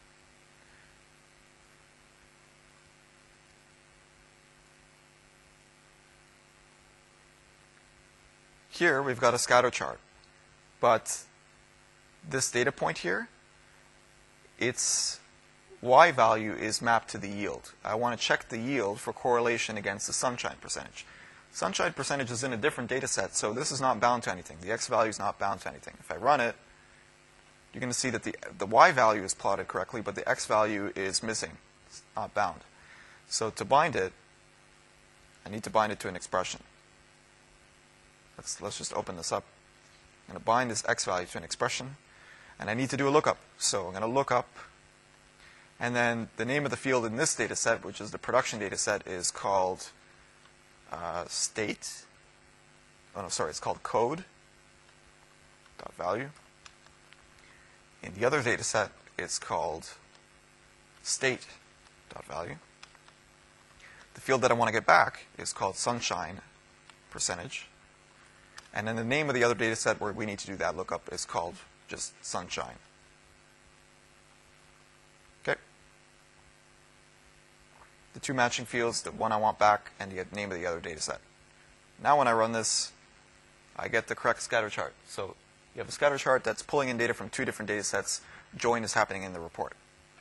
Here, we've got a scatter chart. But this data point here, its y value is mapped to the yield. I want to check the yield for correlation against the sunshine percentage. Sunshine percentage is in a different data set, so this is not bound to anything. The x value is not bound to anything. If I run it, you're going to see that the, the y value is plotted correctly, but the x value is missing. It's not bound. So to bind it, I need to bind it to an expression. Let's, let's just open this up. I'm going to bind this x value to an expression, and I need to do a lookup. So I'm going to look up, and then the name of the field in this data set, which is the production data set, is called uh, state. Oh, no, sorry, it's called code dot value. In the other data set, it's called state dot value. The field that I want to get back is called sunshine percentage. And then the name of the other data set where we need to do that lookup is called just sunshine. Okay? The two matching fields, the one I want back, and the name of the other data set. Now when I run this, I get the correct scatter chart. So you have a scatter chart that's pulling in data from two different data sets. Join is happening in the report.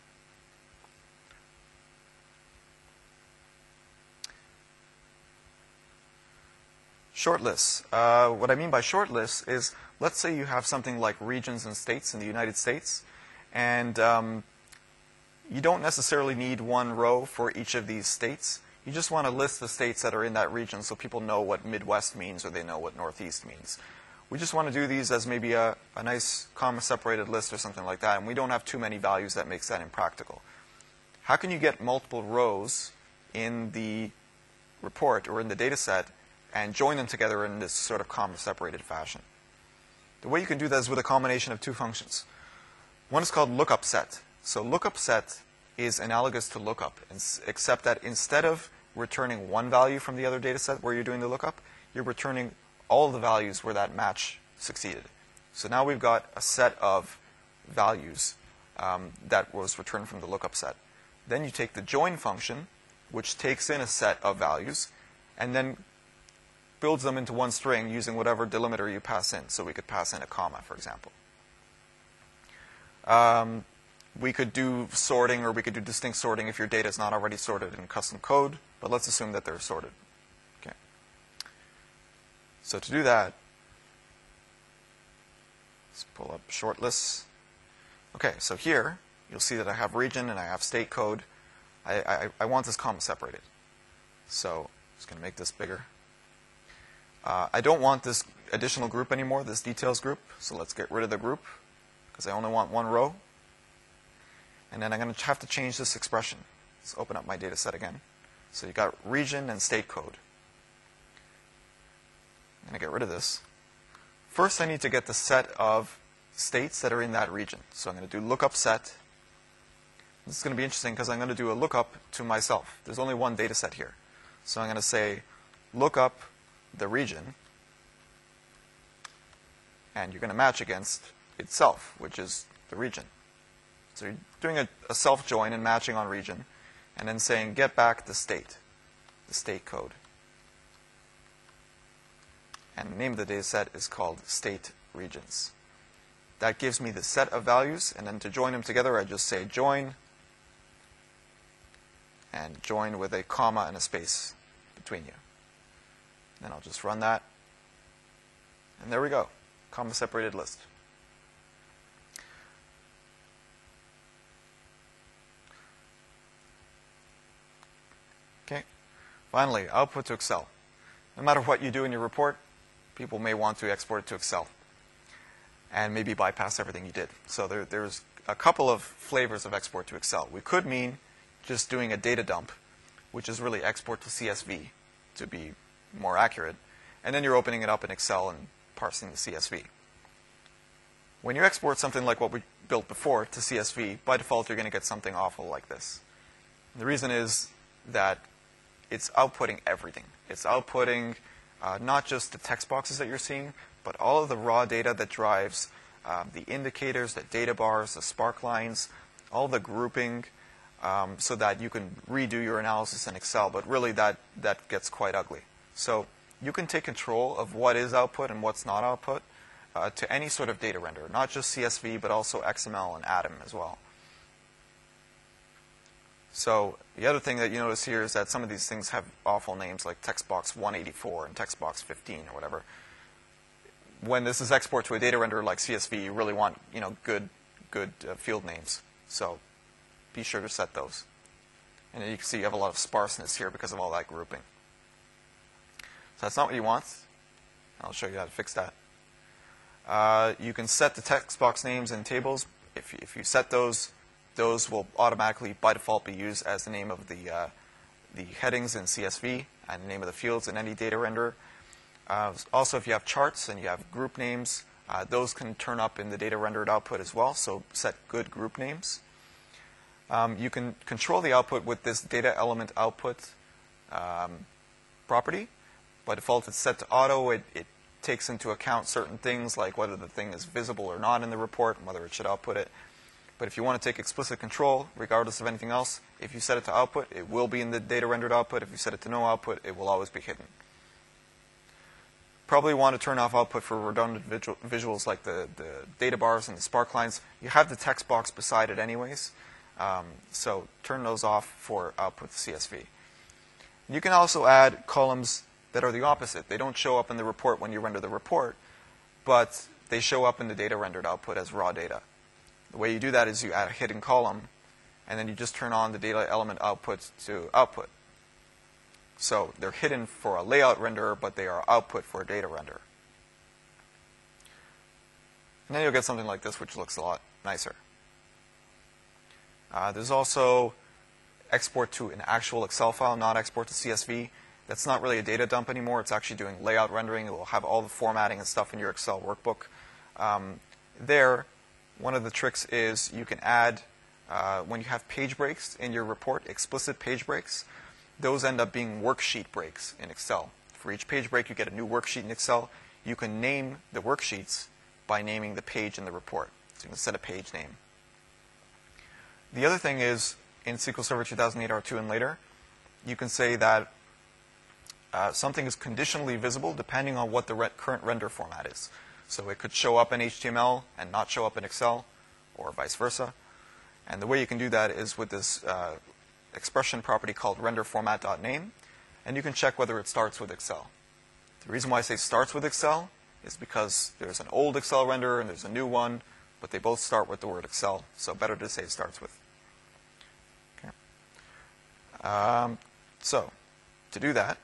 Short lists. Uh, what I mean by short lists is, let's say you have something like regions and states in the United States, and um, you don't necessarily need one row for each of these states. You just want to list the states that are in that region so people know what Midwest means or they know what Northeast means. We just want to do these as maybe a, a nice comma-separated list or something like that, and we don't have too many values that makes that impractical. How can you get multiple rows in the report or in the data set and join them together in this sort of comma-separated fashion? The way you can do that is with a combination of two functions. One is called lookup set. So lookup set is analogous to lookup, except that instead of returning one value from the other data set where you're doing the lookup, you're returning all the values where that match succeeded. So now we've got a set of values um, that was returned from the lookup set. Then you take the join function, which takes in a set of values, and then builds them into one string using whatever delimiter you pass in. So we could pass in a comma, for example. Um, we could do sorting, or we could do distinct sorting if your data is not already sorted in custom code, but let's assume that they're sorted. Okay. So to do that, let's pull up short lists. Okay, so here, you'll see that I have region and I have state code. I, I, I want this comma separated. So I'm just going to make this bigger. Uh, I don't want this additional group anymore, this details group. So let's get rid of the group, because I only want one row. And then I'm going to have to change this expression. Let's open up my data set again. So you got region and state code. I'm going to get rid of this. First, I need to get the set of states that are in that region. So I'm going to do lookup set. This is going to be interesting because I'm going to do a lookup to myself. There's only one data set here. So I'm going to say lookup the region, and you're going to match against itself, which is the region. So you're doing a, a self-join and matching on region, and then saying get back the state, the state code. And the name of the data set is called state regions. That gives me the set of values, and then to join them together, I just say join, and join with a comma and a space between you. Then I'll just run that. And there we go, comma-separated list. Finally, output to Excel. No matter what you do in your report, people may want to export it to Excel and maybe bypass everything you did. So there, there's a couple of flavors of export to Excel. We could mean just doing a data dump, which is really export to C S V to be more accurate. And then you're opening it up in Excel and parsing the C S V. When you export something like what we built before to C S V, by default, you're going to get something awful like this. And the reason is that it's outputting everything. It's outputting uh, not just the text boxes that you're seeing, but all of the raw data that drives um, the indicators, the data bars, the spark lines, all the grouping, um, so that you can redo your analysis in Excel. But really, that, that gets quite ugly. So you can take control of what is output and what's not output uh, to any sort of data renderer, not just C S V, but also X M L and Atom as well. So the other thing that you notice here is that some of these things have awful names like TextBox one eighty-four and TextBox fifteen or whatever. When this is export to a data renderer like C S V, you really want you know good good uh, field names. So be sure to set those. And then you can see you have a lot of sparseness here because of all that grouping. So that's not what you want. I'll show you how to fix that. Uh, you can set the text box names in tables. If you, if you set those, those will automatically, by default, be used as the name of the, uh, the headings in C S V and the name of the fields in any data renderer. Uh, also, if you have charts and you have group names, uh, those can turn up in the data rendered output as well, so set good group names. Um, you can control the output with this data element output um, property. By default, it's set to auto. It, it takes into account certain things like whether the thing is visible or not in the report and whether it should output it. But if you want to take explicit control, regardless of anything else, if you set it to output, it will be in the data rendered output. If you set it to no output, it will always be hidden. Probably want to turn off output for redundant visual, visuals like the, the data bars and the spark lines. You have the text box beside it anyways, um, so turn those off for output to C S V. You can also add columns that are the opposite. They don't show up in the report when you render the report, but they show up in the data rendered output as raw data. The way you do that is you add a hidden column, and then you just turn on the data element output to output. So they're hidden for a layout renderer, but they are output for a data renderer. And then you'll get something like this, which looks a lot nicer. Uh, there's also export to an actual Excel file, not export to C S V. That's not really a data dump anymore. It's actually doing layout rendering. It will have all the formatting and stuff in your Excel workbook. Um, there, one of the tricks is you can add, uh, when you have page breaks in your report, explicit page breaks, those end up being worksheet breaks in Excel. For each page break, you get a new worksheet in Excel. You can name the worksheets by naming the page in the report. So you can set a page name. The other thing is, in S Q L Server two thousand eight R two and later, you can say that uh, something is conditionally visible depending on what the re current render format is. So it could show up in H T M L and not show up in Excel, or vice versa. And the way you can do that is with this uh, expression property called renderFormat.name, and you can check whether it starts with Excel. The reason why I say starts with Excel is because there's an old Excel renderer and there's a new one, but they both start with the word Excel, so better to say it starts with. Okay. Um, so, to do that,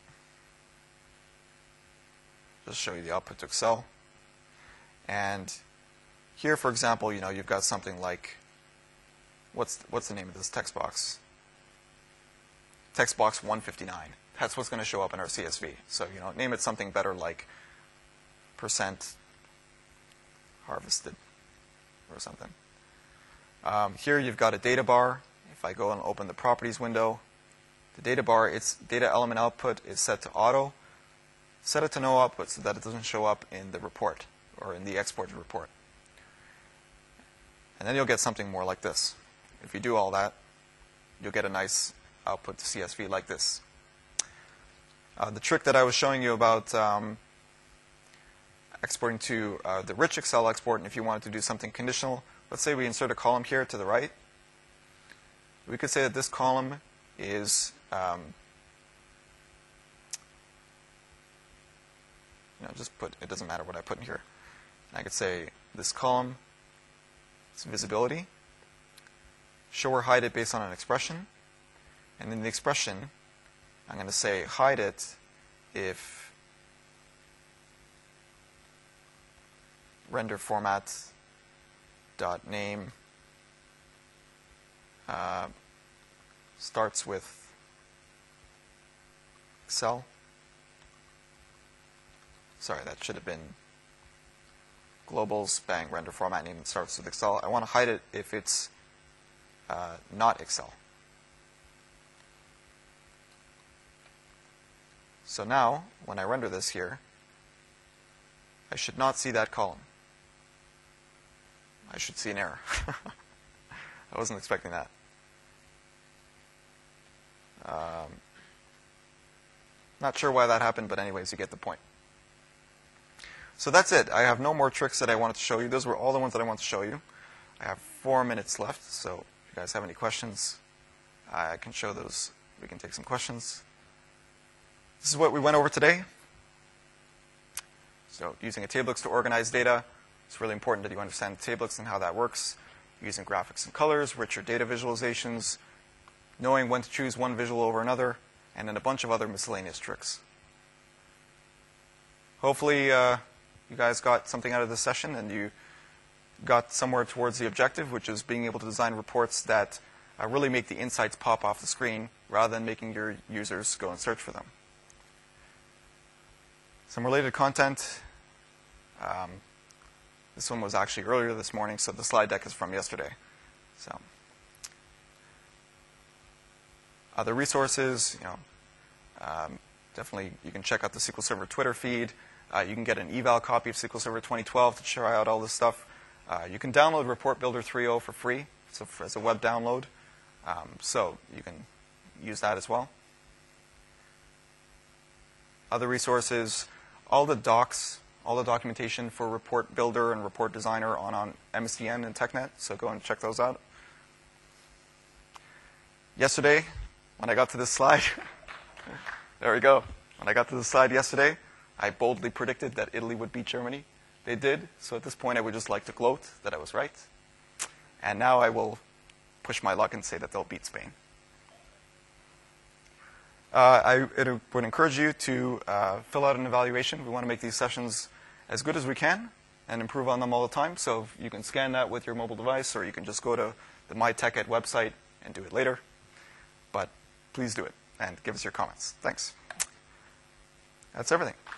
just show you the output to Excel. And here, for example, you know, you've got something like, what's what's the name of this text box? Text box one fifty-nine. That's what's going to show up in our C S V. So, you know, name it something better like percent harvested or something. Um, here you've got a data bar. If I go and open the properties window, the data bar, its data element output is set to auto. Set it to no output so that it doesn't show up in the report or in the exported report. And then you'll get something more like this. If you do all that, you'll get a nice output to C S V like this. Uh, the trick that I was showing you about um, exporting to uh, the rich Excel export, and if you wanted to do something conditional, let's say we insert a column here to the right. We could say that this column is um, you know, just put, it doesn't matter what I put in here. I could say this column is visibility, show or hide it based on an expression, and then the expression I'm going to say hide it if render format dot name uh, starts with Excel. Sorry, that should have been globals, bang, render format name starts with Excel. I want to hide it if it's uh, not Excel. So now, when I render this here, I should not see that column. I should see an error. I wasn't expecting that. Um, not sure why that happened, but anyways, you get the point. So that's it. I have no more tricks that I wanted to show you. Those were all the ones that I wanted to show you. I have four minutes left, so if you guys have any questions, I can show those. We can take some questions. This is what we went over today. So using a Tablix to organize data. It's really important that you understand Tablix and how that works. Using graphics and colors, richer data visualizations, knowing when to choose one visual over another, and then a bunch of other miscellaneous tricks. Hopefully, uh, you guys got something out of this session and you got somewhere towards the objective, which is being able to design reports that uh, really make the insights pop off the screen rather than making your users go and search for them. Some related content. Um, this one was actually earlier this morning, so the slide deck is from yesterday. So, other resources, you know, um, definitely you can check out the S Q L Server Twitter feed. Uh, you can get an eval copy of S Q L Server twenty twelve to try out all this stuff. Uh, you can download Report Builder three point oh for free, so for, as a web download. Um, so you can use that as well. Other resources, all the docs, all the documentation for Report Builder and Report Designer on, on M S D N and TechNet, so go and check those out. Yesterday, when I got to this slide, there we go. When I got to this slide yesterday, I boldly predicted that Italy would beat Germany. They did, so at this point I would just like to gloat that I was right. And now I will push my luck and say that they'll beat Spain. Uh, I it would encourage you to uh, fill out an evaluation. We want to make these sessions as good as we can and improve on them all the time. So you can scan that with your mobile device, or you can just go to the MyTechEd website and do it later. But please do it and give us your comments. Thanks. That's everything.